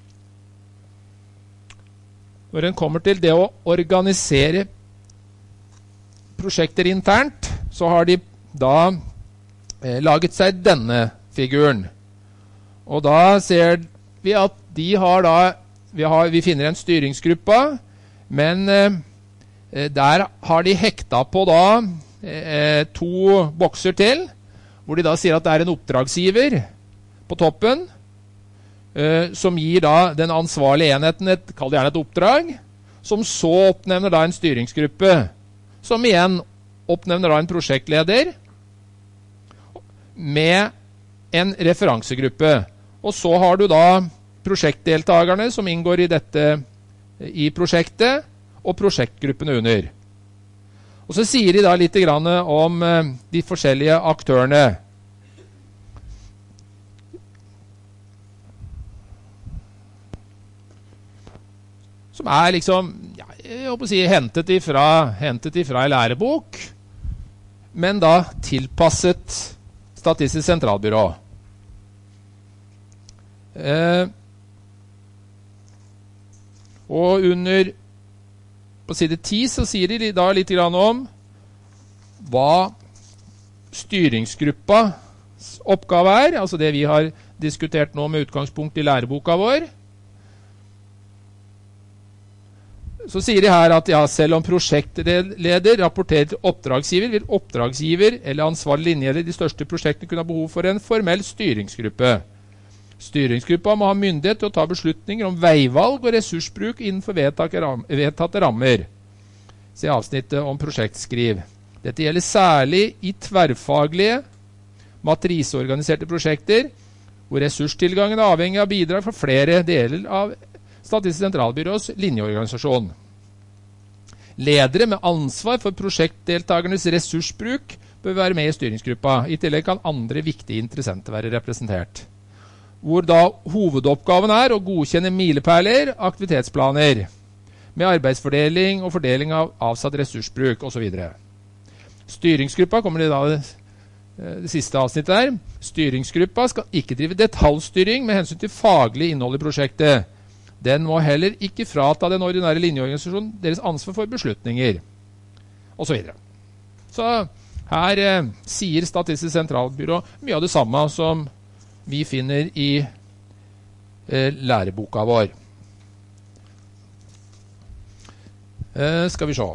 når en kommer til det å organisere prosjekter internt, så har de da eh, laget seg denne figuren. Og da ser vi at de har da, vi, har, vi finner en styringsgruppe, men eh, der har de hekta på da eh, to bokser til, hvor de da sier at det er en oppdragsgiver på toppen, eh, som gir da den ansvarlige enheten et, kall det gjerne et oppdrag, som så oppnevner da en styringsgruppe, som igjen oppnevner da en prosjektleder med en referansegruppe. Og så har du da prosjektdeltagerne som inngår i dette i prosjektet, og prosjektgruppene under. Og så sier de da litt grann om de forskjellige aktørene. Som er liksom, ja, jeg håper å si, hentet ifra, hentet ifra en lærebok, men da tilpasset Statistisk sentralbyrå. Eh, og under på side ti så sier de da litt grann om hva styringsgruppas oppgave er, altså det vi har diskutert nå med utgangspunkt i læreboka vår. Så sier de her at ja, selv om prosjektleder rapporterer til oppdragsgiver, vil oppdragsgiver eller ansvarlig linjeleder i de største prosjektene kunne ha behov for en formell styringsgruppe. Styringsgruppa må ha myndighet til å ta beslutninger om veivalg og ressursbruk innenfor vedtatte rammer. Se avsnittet om prosjektskriv. Dette gjelder særlig i tverrfaglige, matriseorganiserte prosjekter, hvor ressurstilgangen er avhengig av bidrag fra flere deler av Statistisk sentralbyrås linjeorganisasjon. Ledere med ansvar for prosjektdeltagernes ressursbruk bør være med i styringsgruppa. I tillegg kan andre viktige interessenter være representert. Hvor da hovedoppgaven er å godkjenne milepæler, aktivitetsplaner, med arbeidsfordeling og fordeling av avsatt ressursbruk og så videre. Styringsgruppa kommer det da det, det siste avsnittet der. Styringsgruppa skal ikke drive detaljstyring med hensyn til faglig innhold i prosjektet. Den må heller ikke frata den ordinære linjeorganisasjonen deres ansvar for beslutninger, og så videre. Så her eh, sier Statistisk sentralbyrå mye av det samme som vi finner i eh, læreboka vår. Eh, skal vi se.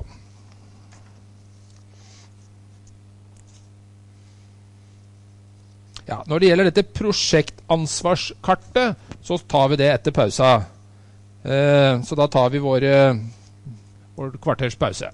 Ja, når det gjelder dette prosjektansvarskartet, så tar vi det etter pausa. Eh, så da tar vi våre, vår kvarters pause.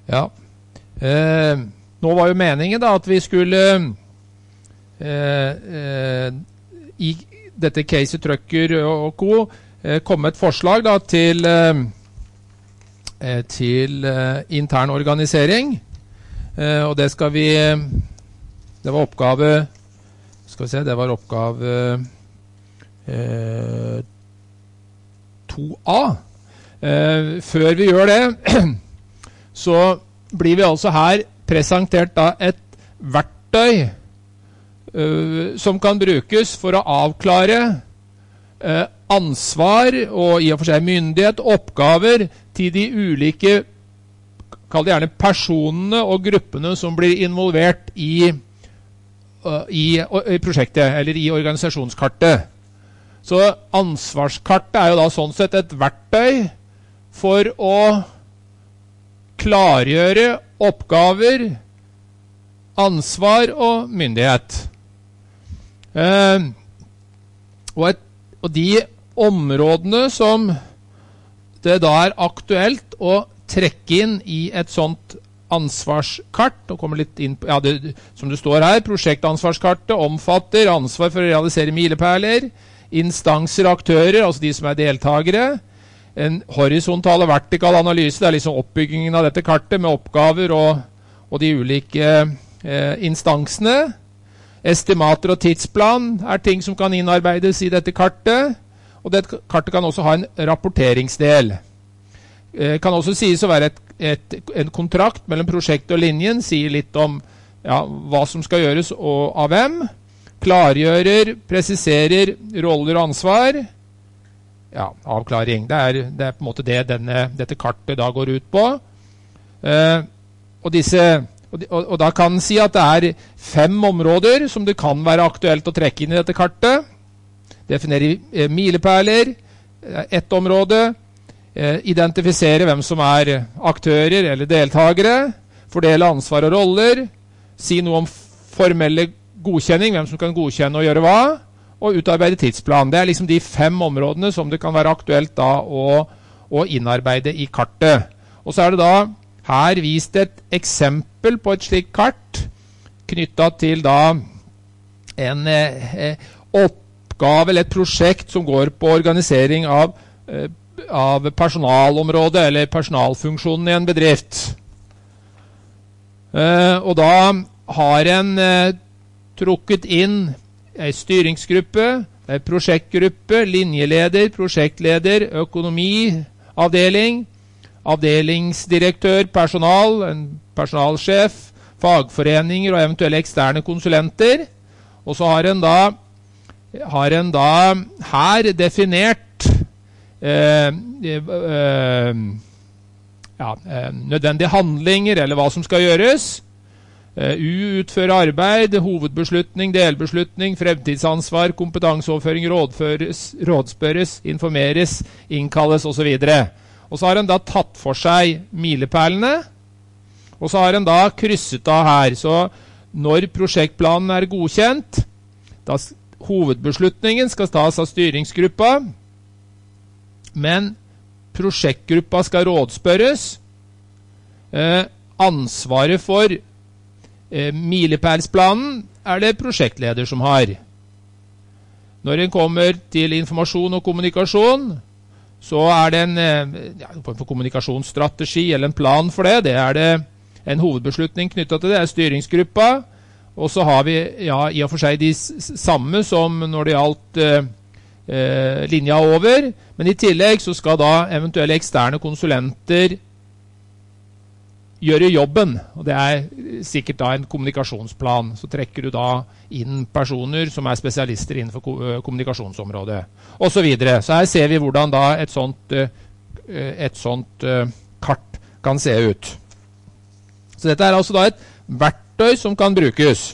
Ja. Eh, nå var jo meningen da at vi skulle eh, eh, i dette caset Trucker og co. Eh, komme et forslag da til, eh, til eh, intern organisering. Eh, og det skal vi, det var oppgave, skal vi se, det var oppgave eh, to A. Eh, før vi gjør det, så blir vi altså her presentert da et verktøy uh, som kan brukes for å avklare uh, ansvar og i og for seg myndighet, oppgaver til de ulike, kall det gjerne personene og gruppene som blir involvert i, uh, i, uh, i prosjektet, eller i organisasjonskartet. Så ansvarskartet er jo da sånn sett et verktøy for å klargjøre oppgaver, ansvar og myndighet. Eh, og, et, og de områdene som det da er aktuelt å trekke inn i et sånt ansvarskart, og kommer litt inn på, ja, det, som det står her, prosjektansvarskartet omfatter ansvar for å realisere milepæler, instanser og aktører, altså de som er deltagere, en horisontal og vertikal analyse, det er liksom oppbyggingen av dette kartet med oppgaver og, og de ulike eh, instansene. Estimater og tidsplan er ting som kan innarbeides i dette kartet, og dette kartet kan også ha en rapporteringsdel. Eh, kan også sies å være et, et, en kontrakt mellom prosjektet og linjen, sier litt om ja, hva som skal gjøres og av hvem, klargjører, presiserer roller og ansvar. Ja, avklaring. Det er, det er på en måte det denne, dette kartet da går ut på. Eh, og, disse, og, og, og da kan en si at det er fem områder som det kan være aktuelt å trekke inn i dette kartet. Definere eh, milepæler, ett område, eh, identifisere hvem som er aktører eller deltagere, fordele ansvar og roller, si noe om formelle godkjenning, hvem som kan godkjenne og gjøre hva, og utarbeide tidsplan. Det er liksom de fem områdene som det kan være aktuelt da å, å innarbeide i kartet. Og så er det da her vist et eksempel på et slikt kart knyttet til da en eh, oppgave eller et prosjekt som går på organisering av, eh, av personalområdet eller personalfunksjonen i en bedrift. Eh, og da har en eh, trukket inn en styringsgruppe, en prosjektgruppe, linjeleder, prosjektleder, økonomiavdeling, avdelingsdirektør, personal, en personalsjef, fagforeninger og eventuelle eksterne konsulenter. Og så har en da, har en da her definert eh, eh, ja, eh, nødvendige handlinger eller hva som skal gjøres. Uh, U utføre arbeid, hovedbeslutning, delbeslutning, fremtidsansvar, kompetanseoverføring, rådføres, rådspørres, informeres, innkalles og så videre. Og så har en da tatt for seg milepælene, og så har en da krysset av her. Så når prosjektplanen er godkjent, da hovedbeslutningen skal tas av styringsgruppa, men prosjektgruppa skal rådspørres. Uh, ansvaret for Eh, milepælsplanen er det prosjektleder som har. Når en kommer til informasjon og kommunikasjon, så er det en eh, ja, for kommunikasjonsstrategi eller en plan for det. Det er det en hovedbeslutning knyttet til det, er styringsgruppa. Og så har vi ja, i og for seg de samme som når det gjaldt eh, eh, linja over. Men i tillegg så skal da eventuelle eksterne konsulenter gjøre jobben, og det er sikkert da en kommunikasjonsplan. Så trekker du da inn personer som er spesialister innenfor kommunikasjonsområdet, og så videre. Så her ser vi hvordan da et sånt, et sånt kart kan se ut. Så dette er altså da et verktøy som kan brukes.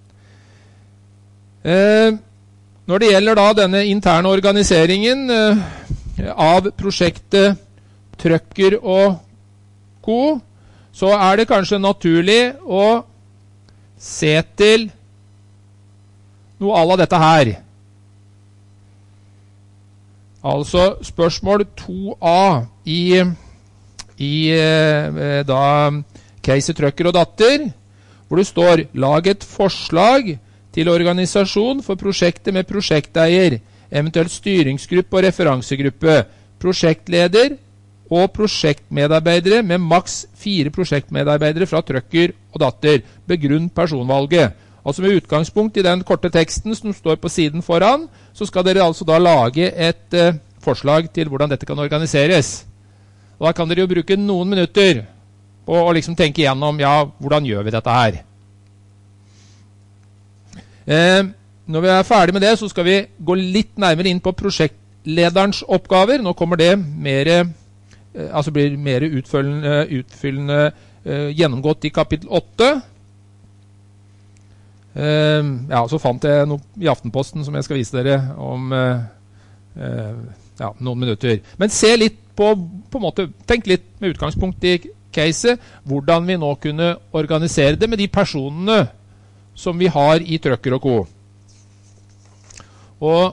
Når det gjelder da denne interne organiseringen av prosjektet Trucker og co., så er det kanskje naturlig å se til noe à la dette her. Altså spørsmål to A i, i da case trøkker og datter, hvor det står lag et forslag til organisasjon for prosjektet med prosjekteier, eventuelt styringsgruppe og referansegruppe, prosjektleder og prosjektmedarbeidere med maks fire prosjektmedarbeidere fra trøkker og datter. Begrunn personvalget. Altså med utgangspunkt i den korte teksten som står på siden foran, så skal dere altså da lage et eh, forslag til hvordan dette kan organiseres. Og da kan dere jo bruke noen minutter på å liksom tenke igjennom, ja, hvordan gjør vi dette her? Eh, når vi er ferdig med det, så skal vi gå litt nærmere inn på prosjektlederens oppgaver. Nå kommer det mer, eh, altså blir mer utfyllende, utfyllende eh, gjennomgått i kapittel åtte. Eh, ja, så fant jeg noe i Aftenposten som jeg skal vise dere om eh, eh, ja, noen minutter. Men se litt på, på en måte, tenk litt med utgangspunkt i caset, hvordan vi nå kunne organisere det med de personene som vi har i Trøkker og Co. Og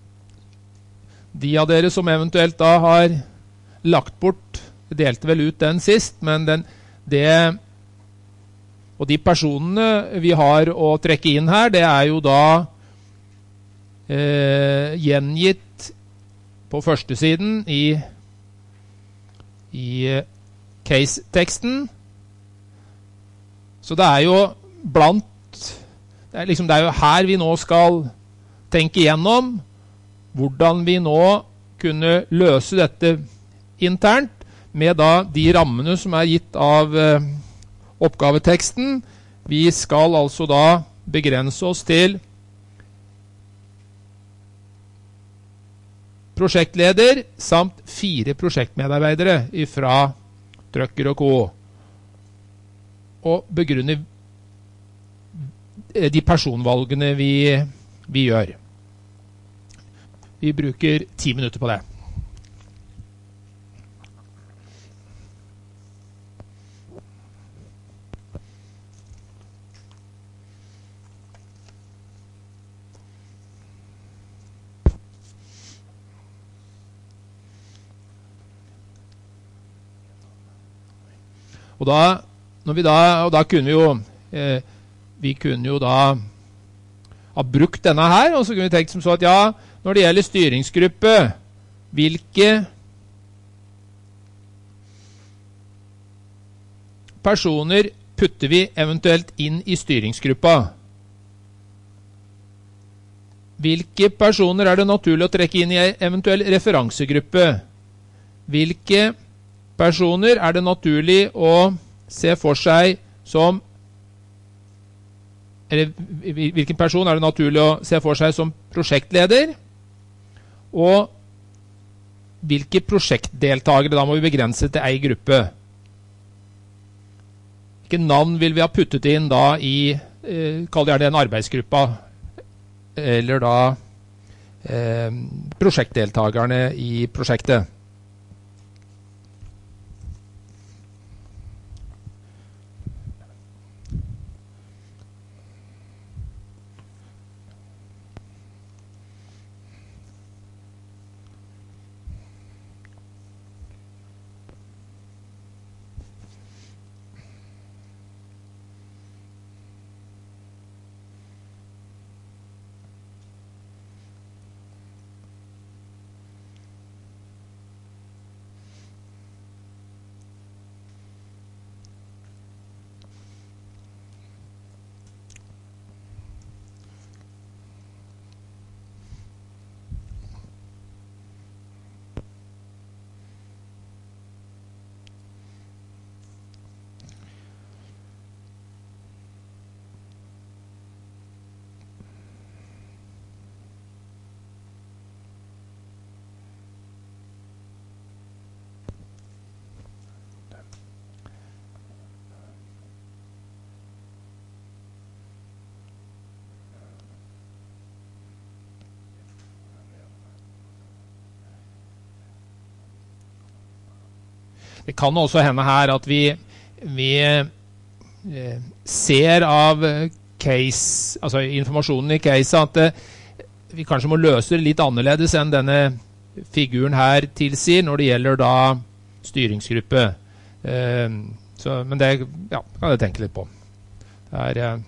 de av dere som eventuelt da har lagt bort, delte vel ut den sist, men den, det, og de personene vi har å trekke inn her, det er jo da eh, gjengitt på første siden i, i case-teksten. Så det er jo blant, det er, liksom, det er jo her vi nå skal tenke igjennom hvordan vi nå kunne løse dette internt med da de rammene som er gitt av eh, oppgaveteksten. Vi skal altså da begrense oss til prosjektleder samt fire prosjektmedarbeidere fra Trøkker og Co. Og begrunne de personvalgene vi, vi gjør. Vi bruker ti minutter på det. Og da, når vi da, og da kunne vi jo, eh, vi kunne jo da ha brukt denne her, og så kunne vi tenkt som så at ja, når det gjelder styringsgruppe, hvilke personer putter vi eventuelt inn i styringsgruppa? Hvilke personer er det naturlig å trekke inn i en eventuell referansegruppe? Hvilke personer er det naturlig å se for seg som, eller hvilken person er det naturlig å se for seg som prosjektleder, og hvilke prosjektdeltagere, da må vi begrense til en gruppe. Hvilke navn vil vi ha puttet inn da i, eh, kall det en arbeidsgruppa, eller da eh, prosjektdeltagerne i prosjektet. Det kan også hende her at vi, vi eh, ser av case, altså informasjonen i case, at eh, vi kanskje må løse det litt annerledes enn denne figuren her tilsier når det gjelder da styringsgruppe. Eh, Så, men det ja, kan jeg tenke litt på. Det er eh,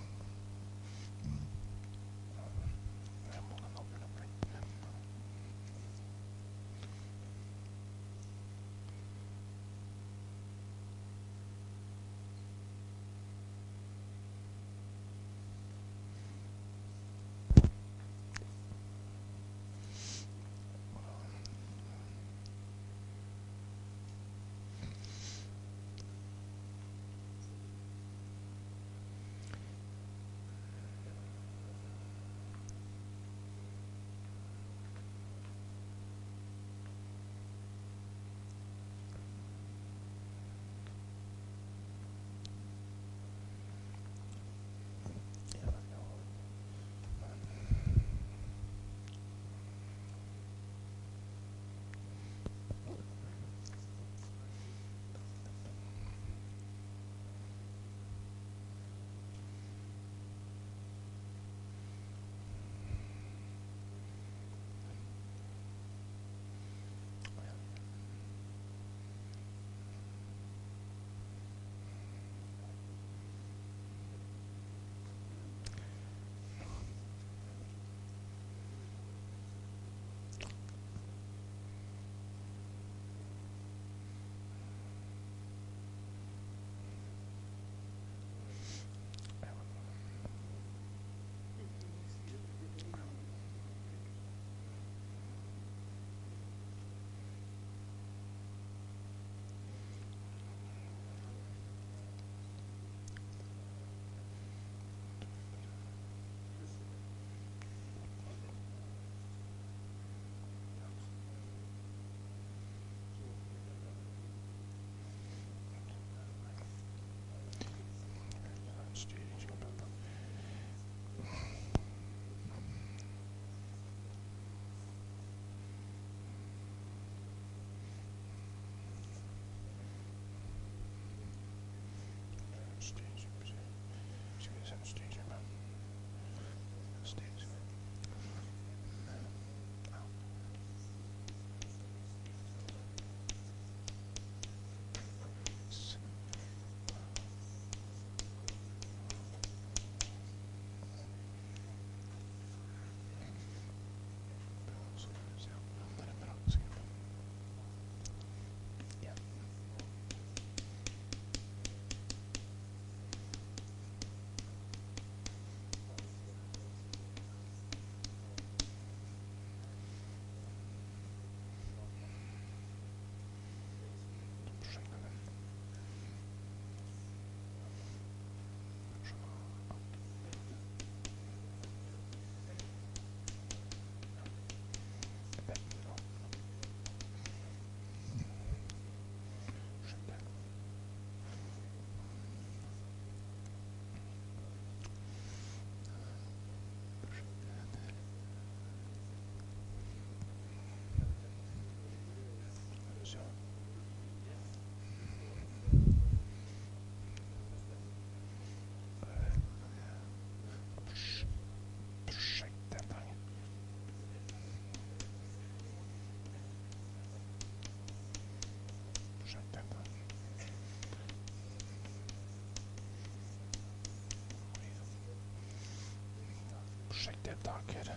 prosjektdeltaker.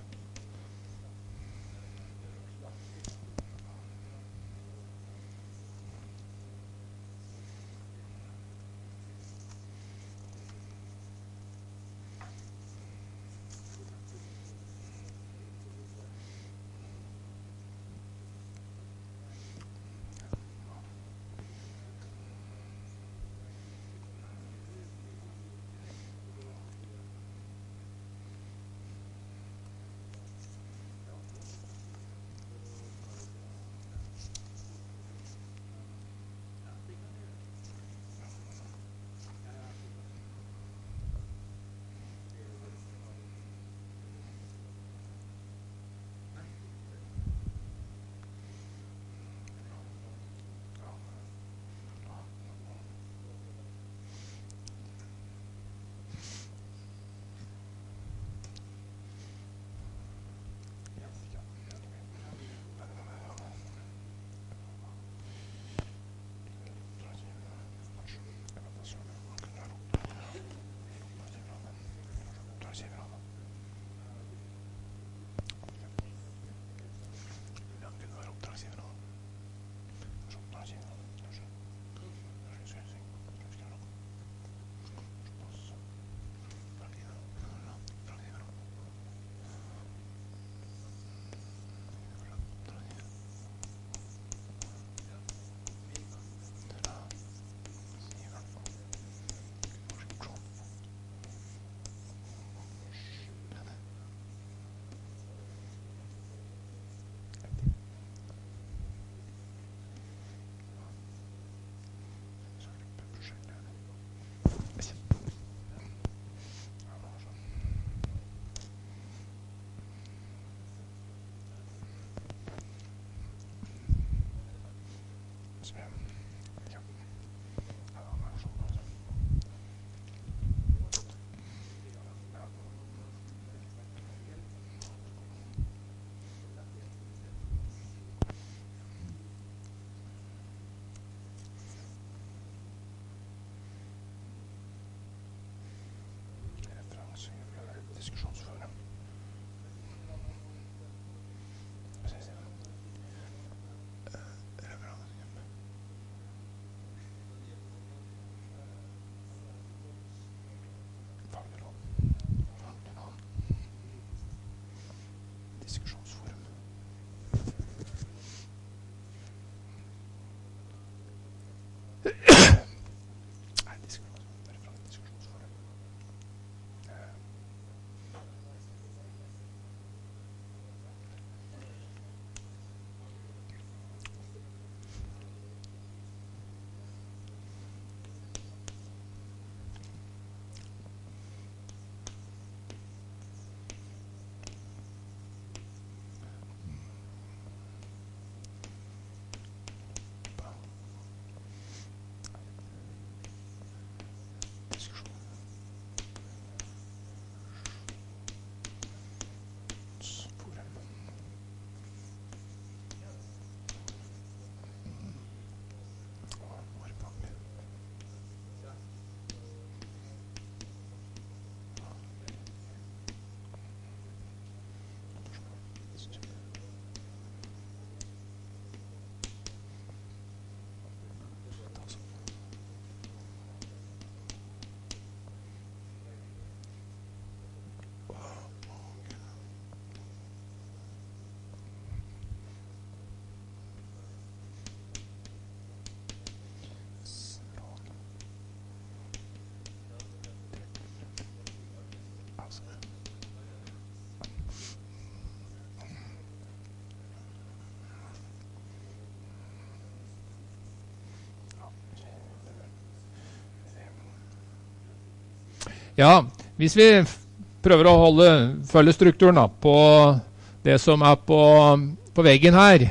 Ja, hvis vi prøver å holde, følge strukturen da, på det som er på, på veggen her,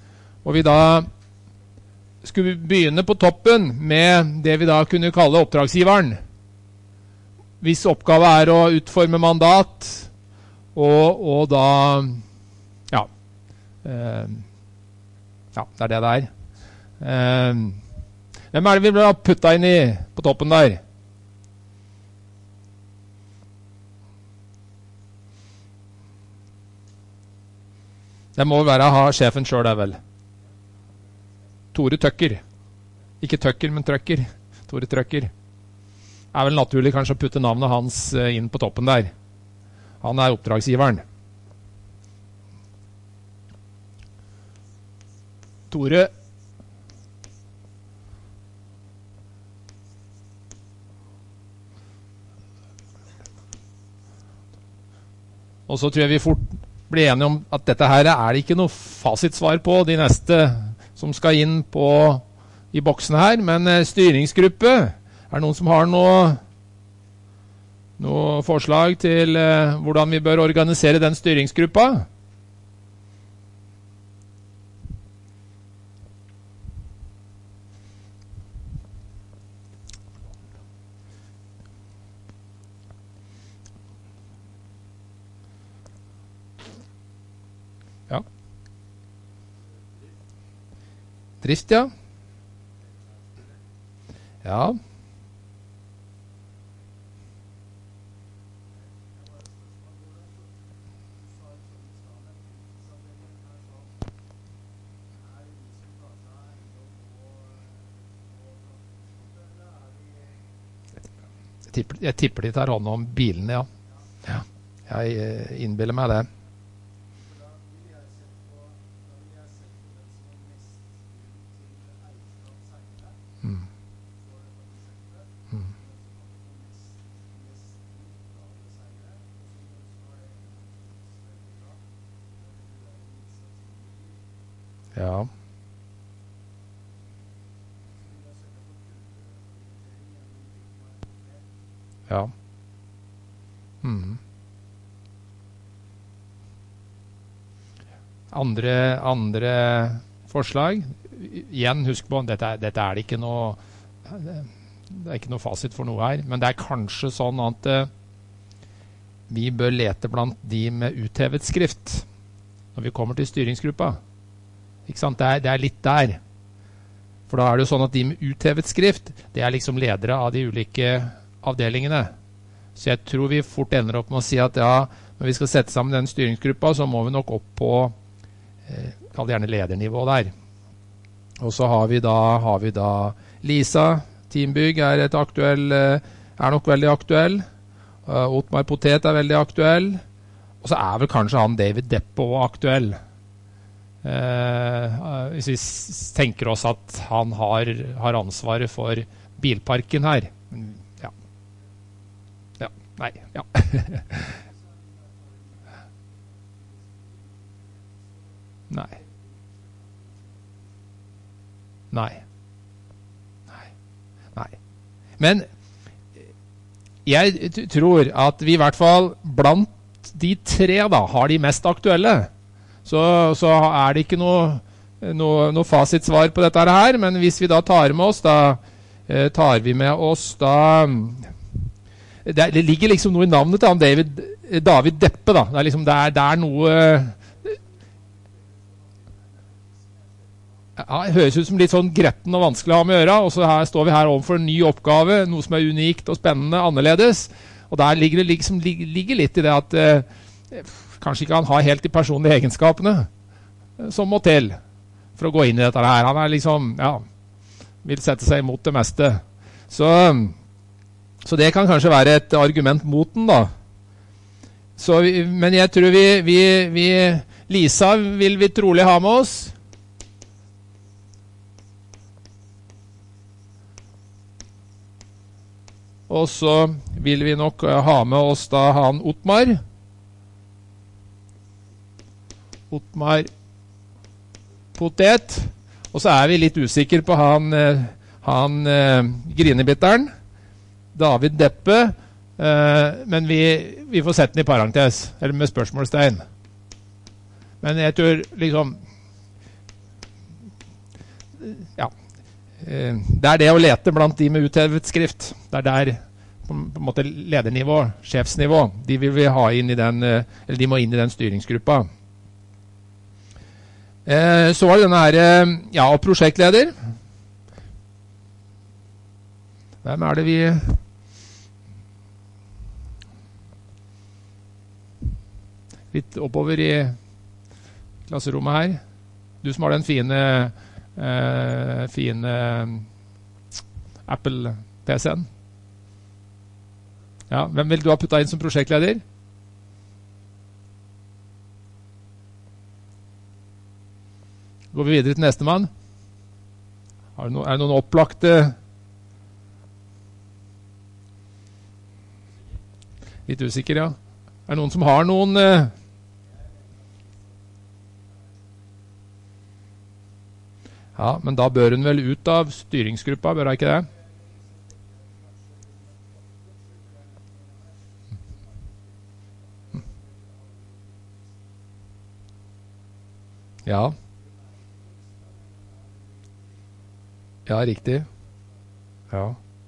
og vi da skulle begynne på toppen med det vi da kunne kalle oppdragsgiveren, hvis oppgave er å utforme mandat, og, og da, ja, eh, ja, det er det det er. Eh, hvem er det vi vil ha puttet inn i på toppen der? Det må være å ha sjefen selv, det er vel. Tore Tøkker. Ikke Tøkker, men Trøkker. Tore Trøkker. Det er vel naturlig kanskje å putte navnet hans inn på toppen der. Han er oppdragsgiveren. Tore. Og så tror jeg vi fort blir enige om at dette her er det ikke noe fasitsvar på de neste som skal inn på, i boksen her, men styringsgruppe, er det noen som har noe, noe forslag til eh, hvordan vi bør organisere den styringsgruppa? Ja. Drift, ja. Ja. Jeg tipper, jeg tipper de tar hånd om bilene, ja. Ja. Jeg eh, innbiller meg det. Mm. Mm. Ja. Ja. Mm. Andre, andre forslag. Igjen, husk på, dette er, dette er det ikke noe, det er ikke noe fasit for noe her, men det er kanskje sånn at uh, vi bør lete blant de med uthevet skrift når vi kommer til styringsgruppa. Ikke sant? Det er, det er litt der. For da er det jo sånn at de med uthevet skrift, det er liksom ledere av de ulike avdelingene. Så jeg tror vi fort ender opp med å si at ja, når vi skal sette sammen den styringsgruppa, så må vi nok opp på, eh, kall det gjerne ledernivå der. Og så har vi da, har vi da Lisa, Teambygg er, et aktuell, er nok veldig aktuell. Uh, Otmar Potet er veldig aktuell. Og så er vel kanskje han David Deppe også aktuell. Uh, uh, hvis vi s- tenker oss at han har, har ansvaret for bilparken her. Ja. Ja, nei, ja. Nei. Nei. Nei. Nei. Men jeg t- tror at vi i hvert fall blant de tre da, har de mest aktuelle. Så, så er det ikke noe, noe, noe fasitsvar på dette her, men hvis vi da tar med oss, da eh, tar vi med oss da det, det ligger liksom noe i navnet til han David, David Deppe da. Det er liksom, det er, det er noe ja, det høres ut som litt sånn gretten og vanskelig å ha med å gjøre, og så her står vi her overfor en ny oppgave, noe som er unikt og spennende, annerledes, og der ligger det liksom, lig- ligger litt i det at eh, kanskje ikke han har helt de personlige egenskapene eh, som må til for å gå inn i dette her. Han er liksom, ja, vil sette seg imot det meste. Så, så det kan kanskje være et argument mot den da. Så vi, men jeg tror vi, vi, vi, Lisa vil vi trolig ha med oss. Og så vil vi nok uh, ha med oss da han Otmar. Otmar Potet. Og så er vi litt usikre på han, uh, han uh, grinebitteren. David Deppe. Uh, men vi, vi får sette den i parentes, eller med spørsmålstegn. Men jeg tror liksom ja. Det er det å lete blant de med uthevet skrift. Det er der på en måte ledernivå, sjefsnivå, de vil vi ha inn i den, eller de må inn i den styringsgruppa. Eh, så var det denne her, ja, prosjektleder. Hvem er det vi litt oppover i klasserommet her? Du som har den fine Uh, fine Apple-P C-en. Ja, hvem vil du ha puttet inn som prosjektleder? Går vi videre til neste mann? Er det, no, er det noen opplagte litt usikker, ja. Er det noen som har noen uh, ja, men da bør hun vel ut av styringsgruppa, bør hun ikke det? Ja. Ja, riktig. Ja.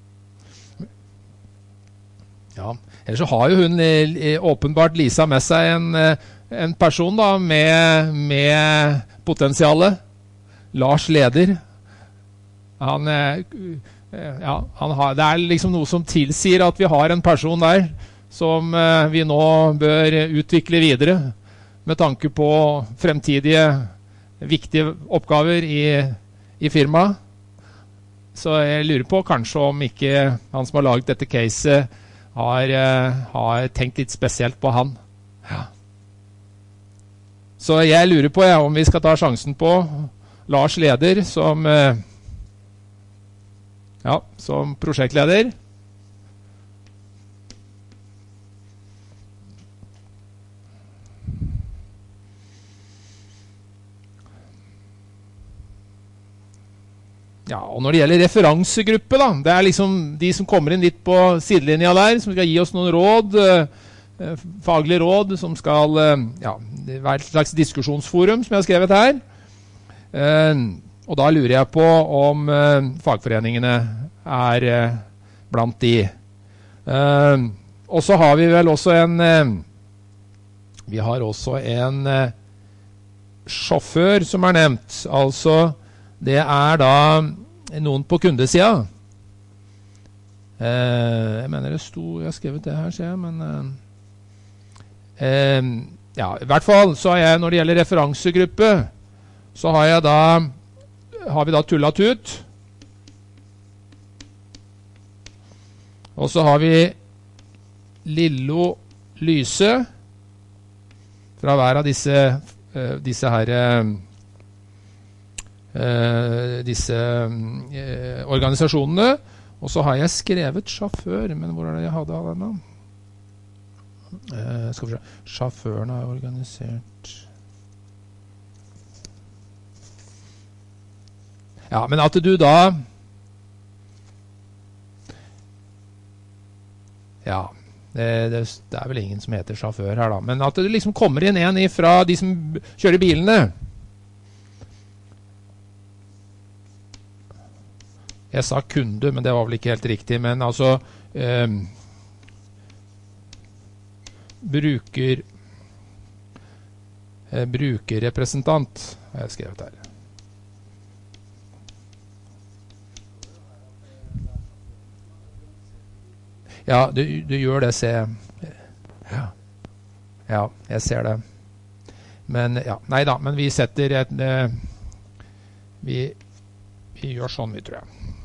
Ja, ellers så har jo hun eh, åpenbart Lisa med seg en, eh, en person da, med, med potensialet. Lars Leder, han, ja, han har, det er liksom noe som tilsier at vi har en person der som vi nå bør utvikle videre med tanke på fremtidige viktige oppgaver i, i firmaet. Så jeg lurer på kanskje om ikke han som har laget dette caset har, har tenkt litt spesielt på han. Ja. Så jeg lurer på ja, om vi skal ta sjansen på Lars Leder som, ja, som prosjektleder. Ja, og når det gjelder referansegruppe da, det er liksom de som kommer inn litt på sidelinja der, som skal gi oss noen råd, eh, faglige råd, som skal, eh, ja, være et slags diskusjonsforum som jeg har skrevet her. Eh, og da lurer jeg på om eh, fagforeningene er eh, blant de. Eh, og så har vi vel også en eh, vi har også en eh, sjåfør som er nevnt. Altså, det er da noen på kundesida. Eh, jeg mener det sto, jeg har skrevet det her, ser jeg, men eh, eh, ja, i hvert fall så har jeg, når det gjelder referansegruppe, så har jeg da, har vi da Tulla Tut. Og så har vi Lillo Lyse, fra hver av disse, uh, disse her, uh, disse uh, organisasjonene. Og så har jeg skrevet sjåfør, men hvor er det jeg hadde av den da? Uh, skal vi se, sjåførene er organisert. Ja, men at du da, ja, Det, det, det er vel ingen som heter sjåfør her da, men at det liksom kommer inn en fra de som kjører bilene. Jeg sa kunde, men det var vel ikke helt riktig, men altså eh, bruker eh, brukerrepresentant har jeg skrevet her. Ja, du, du gjør det, se. Ja. Ja, jeg ser det. Men, ja, nei da, men vi setter et, eh, vi, vi gjør sånn, vi tror jeg.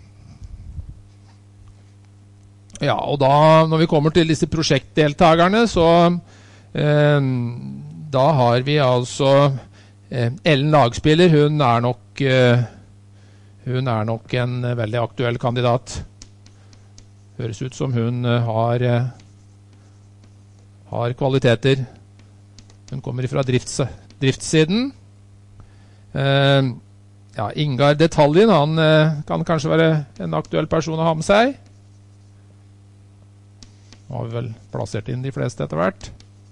Ja, og da, når vi kommer til disse prosjektdeltagerne, så eh, da har vi altså eh, Ellen Lagspiller, hun er nok, eh, hun er nok en veldig aktuell kandidat. Høres ut som hun uh, har, uh, har kvaliteter. Hun kommer fra drifts, driftssiden. Uh, ja, Ingar Detaljen, han uh, kan kanskje være en aktuell person å ha med seg. Nå har vi vel plassert inn de fleste etter hvert.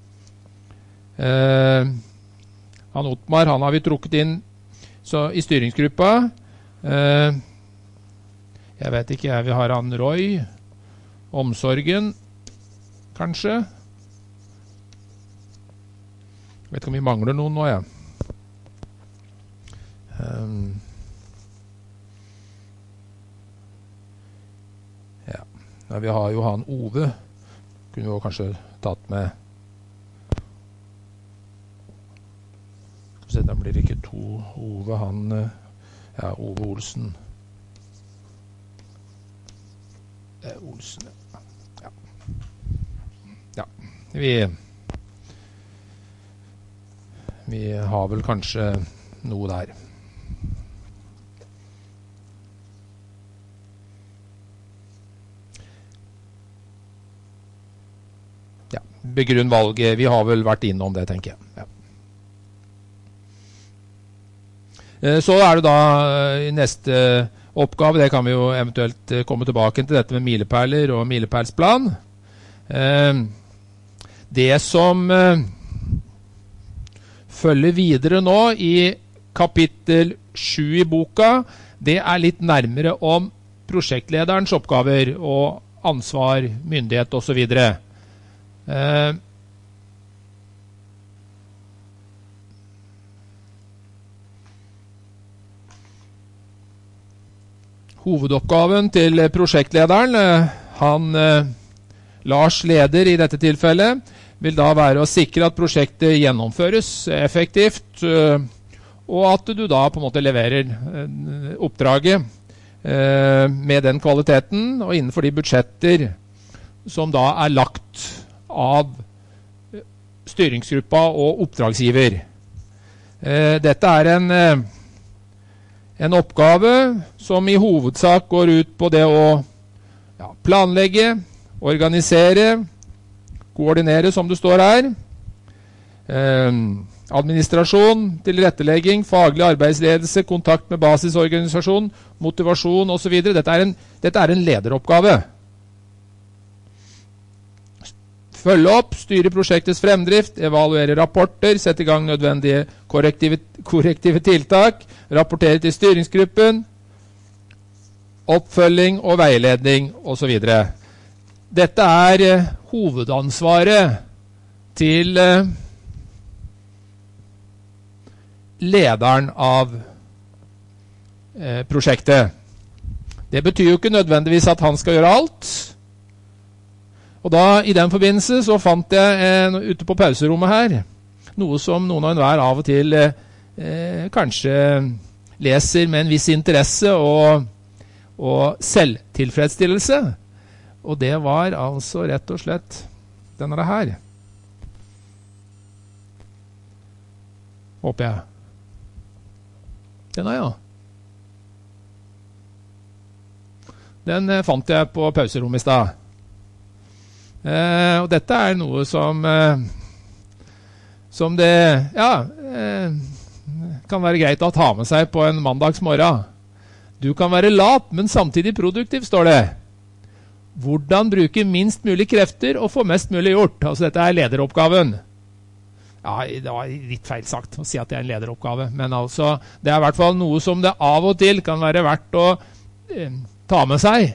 Uh, han Ottmar, han har vi trukket inn så, i styringsgruppa. Uh, jeg vet ikke, jeg, vi har han Roy. Omsorgen, kanskje. Jeg vet ikke om vi mangler noen nå, ja. Um, ja. ja. Vi har jo han Ove. Kunne vi jo kanskje tatt med. Skal vi se, da blir det ikke to Ove, han, ja, Ove Olsen. Eh, Olsen, ja. Ja, vi vi har vel kanskje noe der. Ja, begrunn valget. Vi har vel vært innom det, tenker jeg. Ja. Eh, så er det da i neste oppgave, det kan vi jo eventuelt komme tilbake til, dette med milepæler og milepælsplan. Eh, det som eh, følger videre nå i kapittel sju i boka, det er litt nærmere om prosjektlederens oppgaver og ansvar, myndighet og så videre. Eh, hovedoppgaven til prosjektlederen, han, Lars leder i dette tilfellet, vil da være å sikre at prosjektet gjennomføres effektivt, og at du da på en måte leverer oppdraget med den kvaliteten, og innenfor de budsjetter som da er lagt av styringsgruppa og oppdragsgiver. Dette er en En oppgave som i hovedsak går ut på det å ja, planlegge, organisere, koordinere, som det står her. Eh, administrasjon, tilrettelegging, faglig arbeidsledelse, kontakt med basisorganisasjon, motivasjon og så videre. Dette er en, dette er en lederoppgave. følge opp, styre prosjektets fremdrift, evaluere rapporter, sette i gang nødvendige korrektive, korrektive tiltak, rapportere til styringsgruppen, oppfølging og veiledning og så videre. Dette er eh, hovedansvaret til eh, lederen av eh, prosjektet. Det betyr jo ikke nødvendigvis at han skal gjøre alt. Og da, i den forbindelse, så fant jeg eh, ute på pauserommet her, noe som noen av enhver av og til eh, kanskje leser med en viss interesse og, og selvtilfredsstillelse. Og det var altså rett og slett denne her. Håper jeg. Denne, ja. Den eh, fant jeg på pauserommet i sted. Eh, og dette er noe som eh, som det ja, eh, kan være greit å ta med seg på en mandagsmorgen. Du kan være lat, men samtidig produktiv, står det. Hvordan bruke minst mulig krefter og få mest mulig gjort. Altså dette er lederoppgaven. Ja, det var litt feil sagt å si at det er en lederoppgave, men altså, det er i hvert fall noe som det av og til kan være verdt å eh, ta med seg.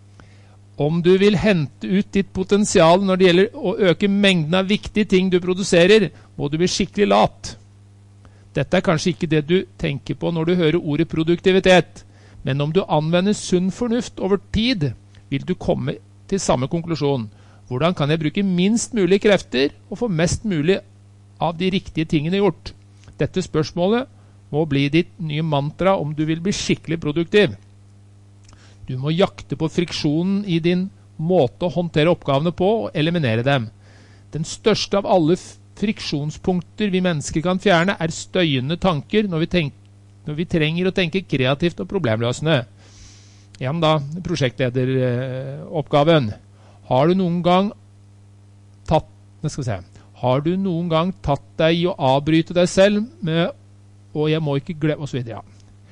Om du vil hente ut ditt potensial når det gjelder å øke mengden av viktige ting du produserer, må du bli skikkelig lat. Dette er kanskje ikke det du tenker på når du hører ordet produktivitet, men om du anvender sunn fornuft over tid, vil du komme til samme konklusjon. Hvordan kan jeg bruke minst mulig krefter og få mest mulig av de riktige tingene gjort? Dette spørsmålet må bli ditt nye mantra om du vil bli skikkelig produktiv. Du må jakte på friksjonen i din måte å håndtere oppgavene på og eliminere dem. Den største av alle friksjonspunkter vi mennesker kan fjerne er støyende tanker når vi, tenk, når vi trenger å tenke kreativt og problemløsende. Igjen da, prosjektlederoppgaven. Har du noen gang tatt, skal vi se, har du noen gang tatt deg i å avbryte deg selv med, og jeg må ikke glemme, og så videre, ja.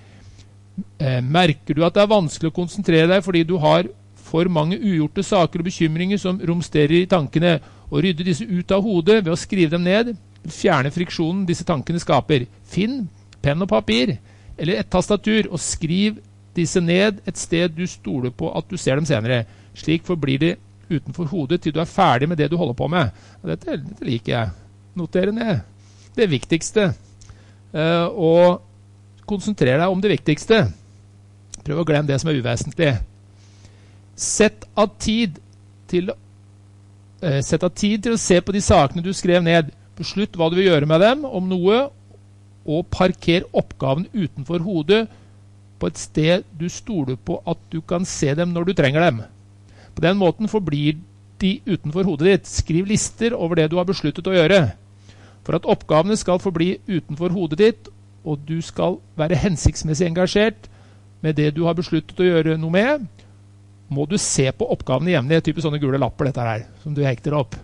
Eh, merker du at det er vanskelig å konsentrere deg fordi du har for mange ugjorte saker og bekymringer som romsterer i tankene, og rydde disse ut av hodet ved å skrive dem ned, fjerne friksjonen disse tankene skaper. Finn penn og papir, eller et tastatur, og skriv disse ned et sted du stoler på at du ser dem senere. Slik forblir det utenfor hodet til du er ferdig med det du holder på med. Dette, dette liker jeg. Notere ned. Det viktigste. Uh, og konsentrer deg om det viktigste. Prøv å glemme det som er uvesentlig. Sett av tid til uh, Sett av tid til å se på de sakene du skrev ned. Beslutt hva du vil gjøre med dem, om noe, og parker oppgaven utenfor hodet på et sted du stoler på at du kan se dem når du trenger dem. På den måten forblir de utenfor hodet ditt. Skriv lister over det du har besluttet å gjøre. For at oppgavene skal forbli utenfor hodet ditt, og du skal være hensiktsmessig engasjert med det du har besluttet å gjøre noe med, må du se på oppgavene jevnlig. Type sånne gule lapper dette her, som du hekter opp.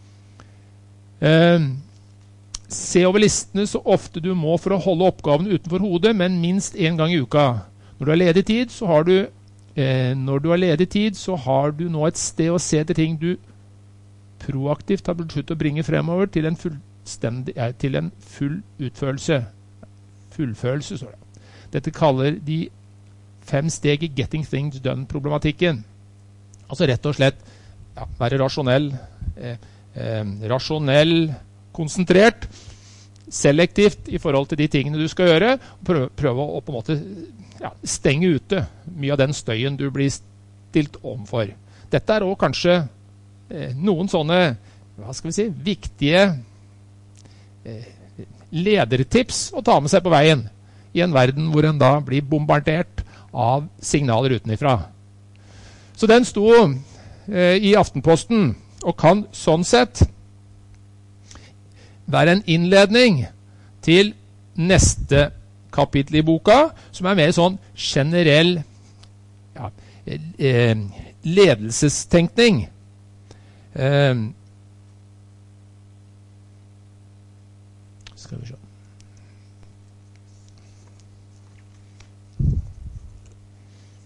Uh, se over listene så ofte du må for å holde oppgavene utenfor hodet, men minst en gang i uka. Når du har ledig tid, så har du, eh, når du har ledig tid, så har du nå et sted å se etter ting du proaktivt har besluttet å bringe fremover til en, eh, til en full utførelse. Fullfølelse, står det. Dette kaller de fem steg i getting things done-problematikken. Altså rett og slett ja, være rasjonell, eh, eh, rasjonell, konsentrert, selektivt i forhold til de tingene du skal gjøre, og prøve, prøve å på en måte ja, stenge ute mye av den støyen du blir stilt omfor. Dette er også kanskje eh, noen sånne, hva skal vi si, viktige eh, ledertips å ta med seg på veien i en verden hvor en da blir bombardert av signaler utenifra. Så den sto eh, i Aftenposten og kan sånn sett være en innledning til neste kapittel i boka, som er mer sånn generell ja, eh, ledelsestenkning. Eh, skal vi se.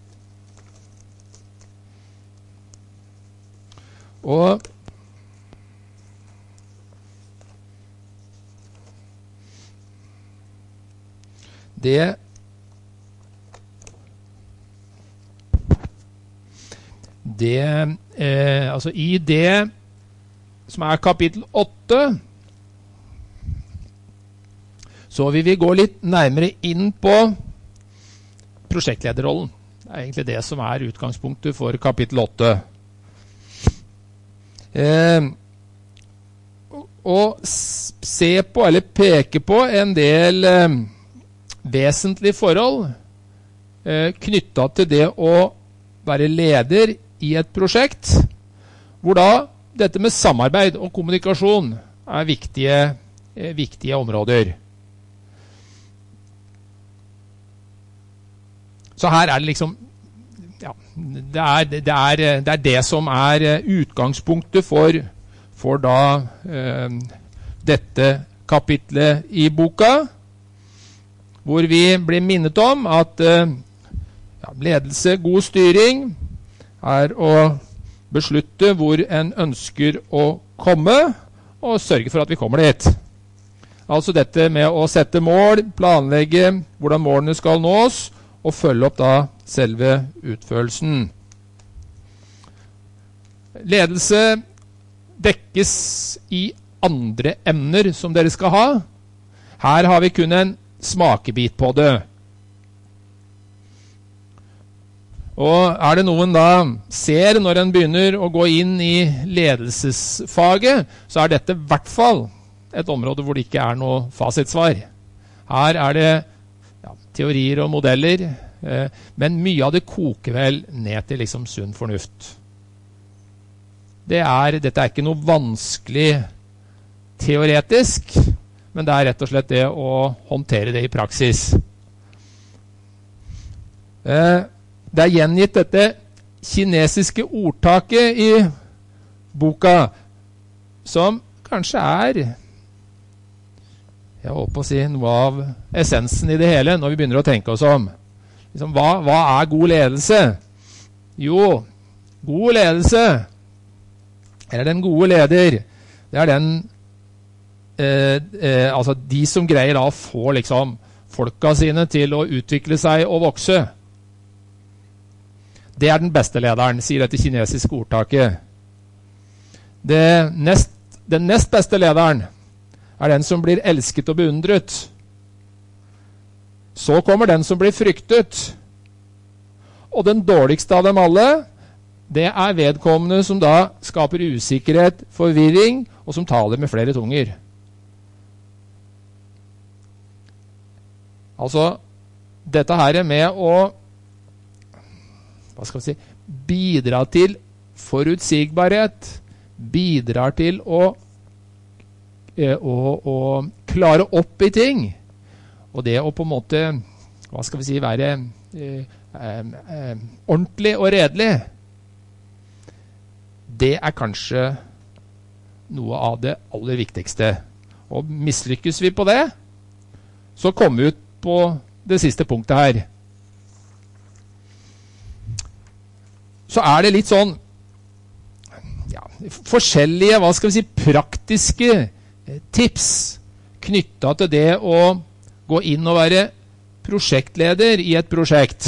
Og det det eh, altså i det som er kapittel åtte, så vil vi gå litt nærmere inn på prosjektlederrollen. Det er egentlig det som er utgangspunktet for kapittel åtte. Eh, og se på, eller peke på, en del eh, vesentlige forhold eh, knyttet til det å være leder i et prosjekt, hvor da dette med samarbeid og kommunikasjon er viktige, eh, viktige områder. Så her er det liksom, ja, det er det, er, det, er det som er utgangspunktet for, for da eh, dette kapitlet i boka, hvor vi blir minnet om at eh, ja, ledelse, god styring, er å beslutte hvor en ønsker å komme, og sørge for at vi kommer dit. Altså dette med å sette mål, planlegge hvordan målene skal nås, og følge opp da selve utførelsen. Ledelse dekkes i andre emner som dere skal ha. Her har vi kun en smakebit på det. Og er det noen da ser når en begynner å gå inn i ledelsesfaget, så er dette i hvert fall et område hvor det ikke er noe fasitsvar. Her er det ja, teorier og modeller, eh, men mye av det koker vel ned til liksom sunn fornuft. Det er, dette er ikke noe vanskelig teoretisk, men det er rett og slett det å håndtere det i praksis. Eh, det er gjengitt dette kinesiske ordtaket i boka, som kanskje er, jeg håper å si, noe av essensen i det hele, når vi begynner å tenke oss om. Liksom, hva, hva er god ledelse? Jo, god ledelse, eller den gode leder, det er den, eh, eh, altså de som greier da å få liksom, folka sine til å utvikle seg og vokse. Det er den beste lederen, sier dette kinesiske ordtaket. Det nest, den nest beste lederen er den som blir elsket og beundret. Så kommer den som blir fryktet. Og den dårligste av dem alle, det er vedkommende som da skaper usikkerhet, forvirring, og som taler med flere tunger. Altså, dette her med å hva skal vi si, bidra til forutsigbarhet, bidrar til å Og, og klare opp i ting, og det å på en måte, hva skal vi si, være eh, eh, ordentlig og redelig, det er kanskje noe av det aller viktigste. Og mislykkes vi på det, så kommer vi ut på det siste punktet her. Så er det litt sånn ja, forskjellige, hva skal vi si, praktiske tips knyttet til det å gå inn og være prosjektleder i et prosjekt.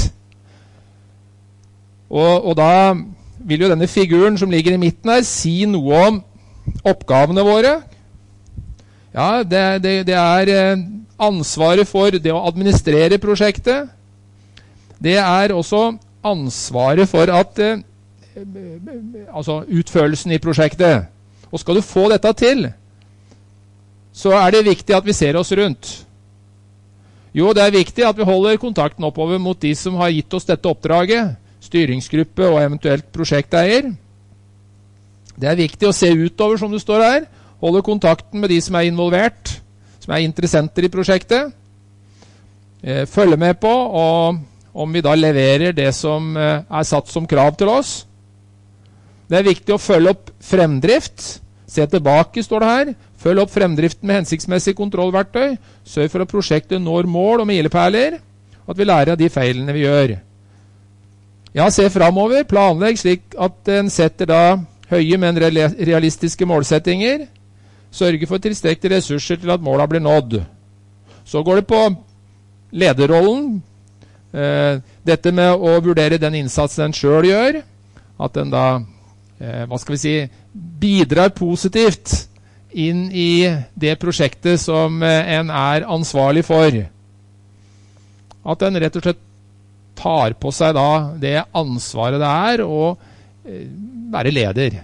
Og, og da vil jo denne figuren som ligger i midten her si noe om oppgavene våre. Ja, det, det, det er ansvaret for det å administrere prosjektet. Det er også ansvaret for at altså utførelsen i prosjektet. Og skal du få dette til, så er det viktig at vi ser oss rundt. Jo, det er viktig at vi holder kontakten oppover mot de som har gitt oss dette oppdraget, styringsgruppe og eventuelt prosjekteier. Det er viktig å se utover, som det står her, holde kontakten med de som er involvert, som er interessenter i prosjektet, følge med på, og om vi da leverer det som er satt som krav til oss. Det er viktig å følge opp fremdrift. Se tilbake, står det her. Følg opp fremdriften med hensiktsmessig kontrollverktøy. Sørg for at prosjektet når mål og milepæler, og at vi lærer av de feilene vi gjør. Ja, se fremover, planlegg slik at en setter da høye, men realistiske målsettinger. Sørge for tilstrekkelige ressurser til at målene blir nådd. Så går det på lederrollen. Eh, dette med å vurdere den innsatsen den selv gjør, at den da, eh, hva skal vi si, bidrar positivt inn i det prosjektet som eh, en er ansvarlig for. At den rett og slett tar på seg da det ansvaret det er å eh, være leder.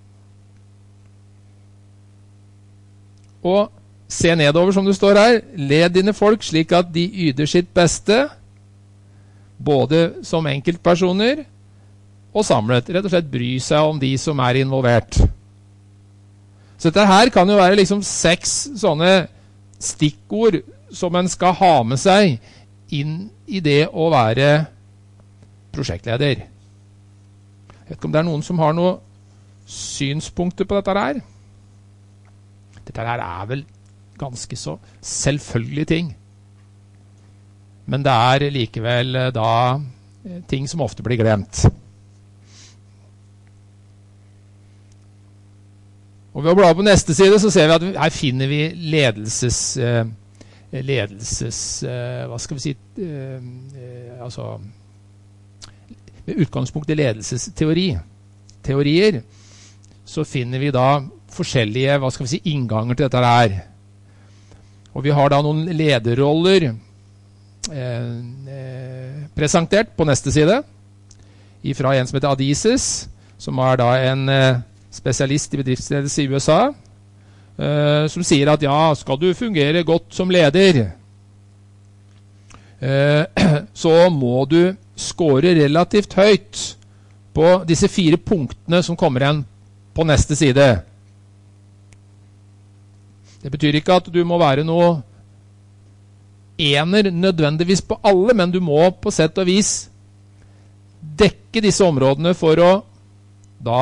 Og se nedover, som det står her. Led dine folk slik at de yter sitt beste, både som enkeltpersoner og samlet. Rett og slett bry seg om de som er involvert. Så dette her kan jo være liksom seks sånne stikkord som en skal ha med seg inn i det å være prosjektleder. Jeg vet ikke om det er noen som har noen synspunkter på dette her. Dette her er vel ganske så selvfølgelige ting. Men det er likevel da ting som ofte blir glemt. Og ved å bla på neste side så ser vi at her finner vi ledelses, eh, ledelses eh, hva skal vi si, eh, eh, altså med utgangspunkt i ledelsesteori, teorier, så finner vi da forskjellige, hva skal vi si, innganger til dette her. Og vi har da noen lederroller eh, eh, presentert på neste side, fra en som heter Adises, som er da en eh, spesialist i bedriftsledelse i U S A, eh, som sier at ja, skal du fungere godt som leder, eh, så må du score relativt høyt på disse fire punktene som kommer igjen på neste side. Det betyr ikke at du må være noe ener nødvendigvis på alle, men du må på sett og vis dekke disse områdene for å da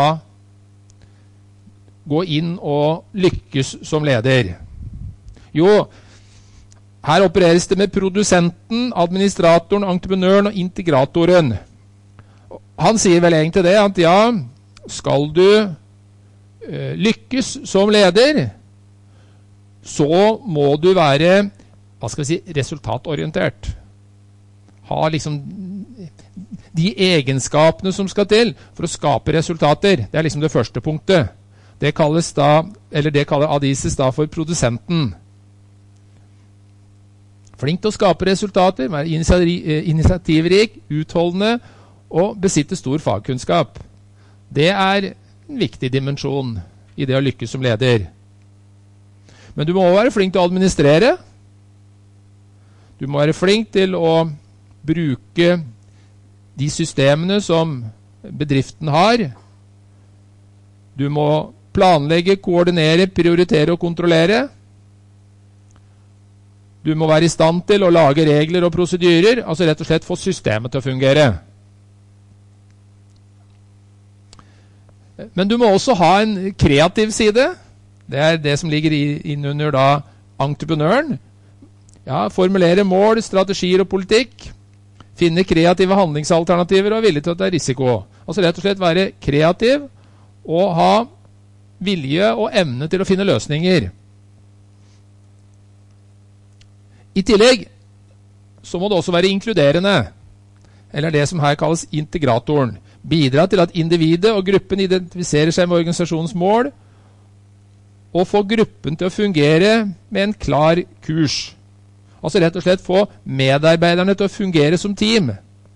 gå inn og lykkes som leder. Jo, her opereres det med produsenten, administratoren, entreprenøren og integratoren. Han sier vel egentlig det, at ja, skal du uh, lykkes som leder, så må du være, hva skal vi si, resultatorientert. Ha liksom de egenskapene som skal til for å skape resultater. Det er liksom det første punktet. Det kalles da, eller det kaller Adises da for produsenten. Flink til å skape resultater, være initiativrik, utholdende og besitte stor fagkunnskap. Det er en viktig dimensjon i det å lykkes som leder. Men du må også være flink til å administrere. Du må være flink til å bruke de systemene som bedriften har. Du må planlegge, koordinere, prioritere og kontrollere. Du må være i stand til å lage regler og prosedyrer, altså rett og slett få systemet til å fungere. Men du må også ha en kreativ side. Det er det som ligger innunder da entreprenøren. Ja, formulere mål, strategier og politikk. Finne kreative handlingsalternativer og villig til å ta risiko. Altså rett og slett være kreativ og ha vilje og evne til å finne løsninger. I tillegg så må det også være inkluderende, eller det som her kalles integratoren. Bidra til at individet og gruppen identifiserer seg med organisasjonens mål, og få gruppen til å fungere med en klar kurs. Altså rett og slett få medarbeiderne til å fungere som team.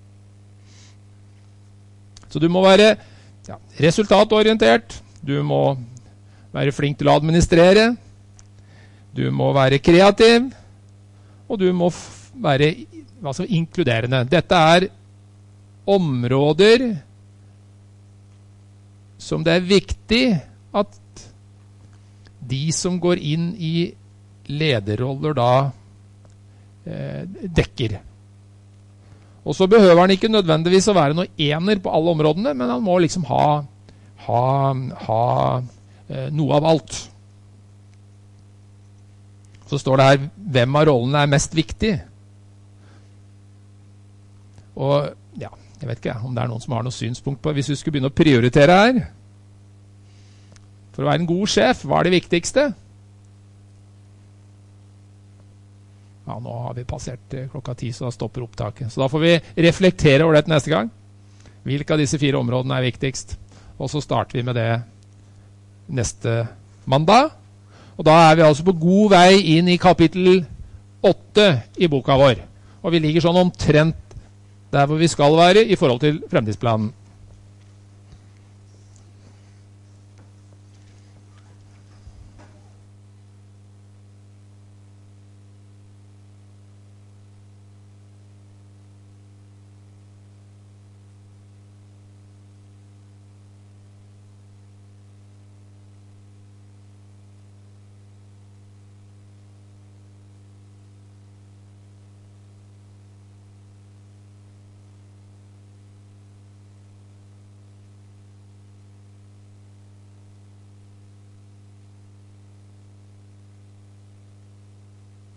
Så du må være ja, resultatorientert, du må være flink til å administrere, du må være kreativ, og du må være altså, inkluderende. Dette er områder som det er viktig at de som går inn i lederroller da eh, dekker. Og så behøver han ikke nødvendigvis å være noe ener på alle områdene, men han må liksom ha, ha, ha eh, noe av alt. Så står det her, hvem av rollene er mest viktig? Og ja, jeg vet ikke om det er noen som har noe synspunkt på, hvis vi skulle begynne å prioritere her, for å være en god sjef, hva er det viktigste? Ja, nå har vi passert klokka ti, så da stopper opptaket. Så da får vi reflektere over det neste gang. Hvilke av disse fire områdene er viktigst? Og så starter vi med det neste mandag. Og da er vi altså på god vei inn i kapittel åtte i boka vår. Og vi ligger sånn omtrent der hvor vi skal være i forhold til fremtidsplanen.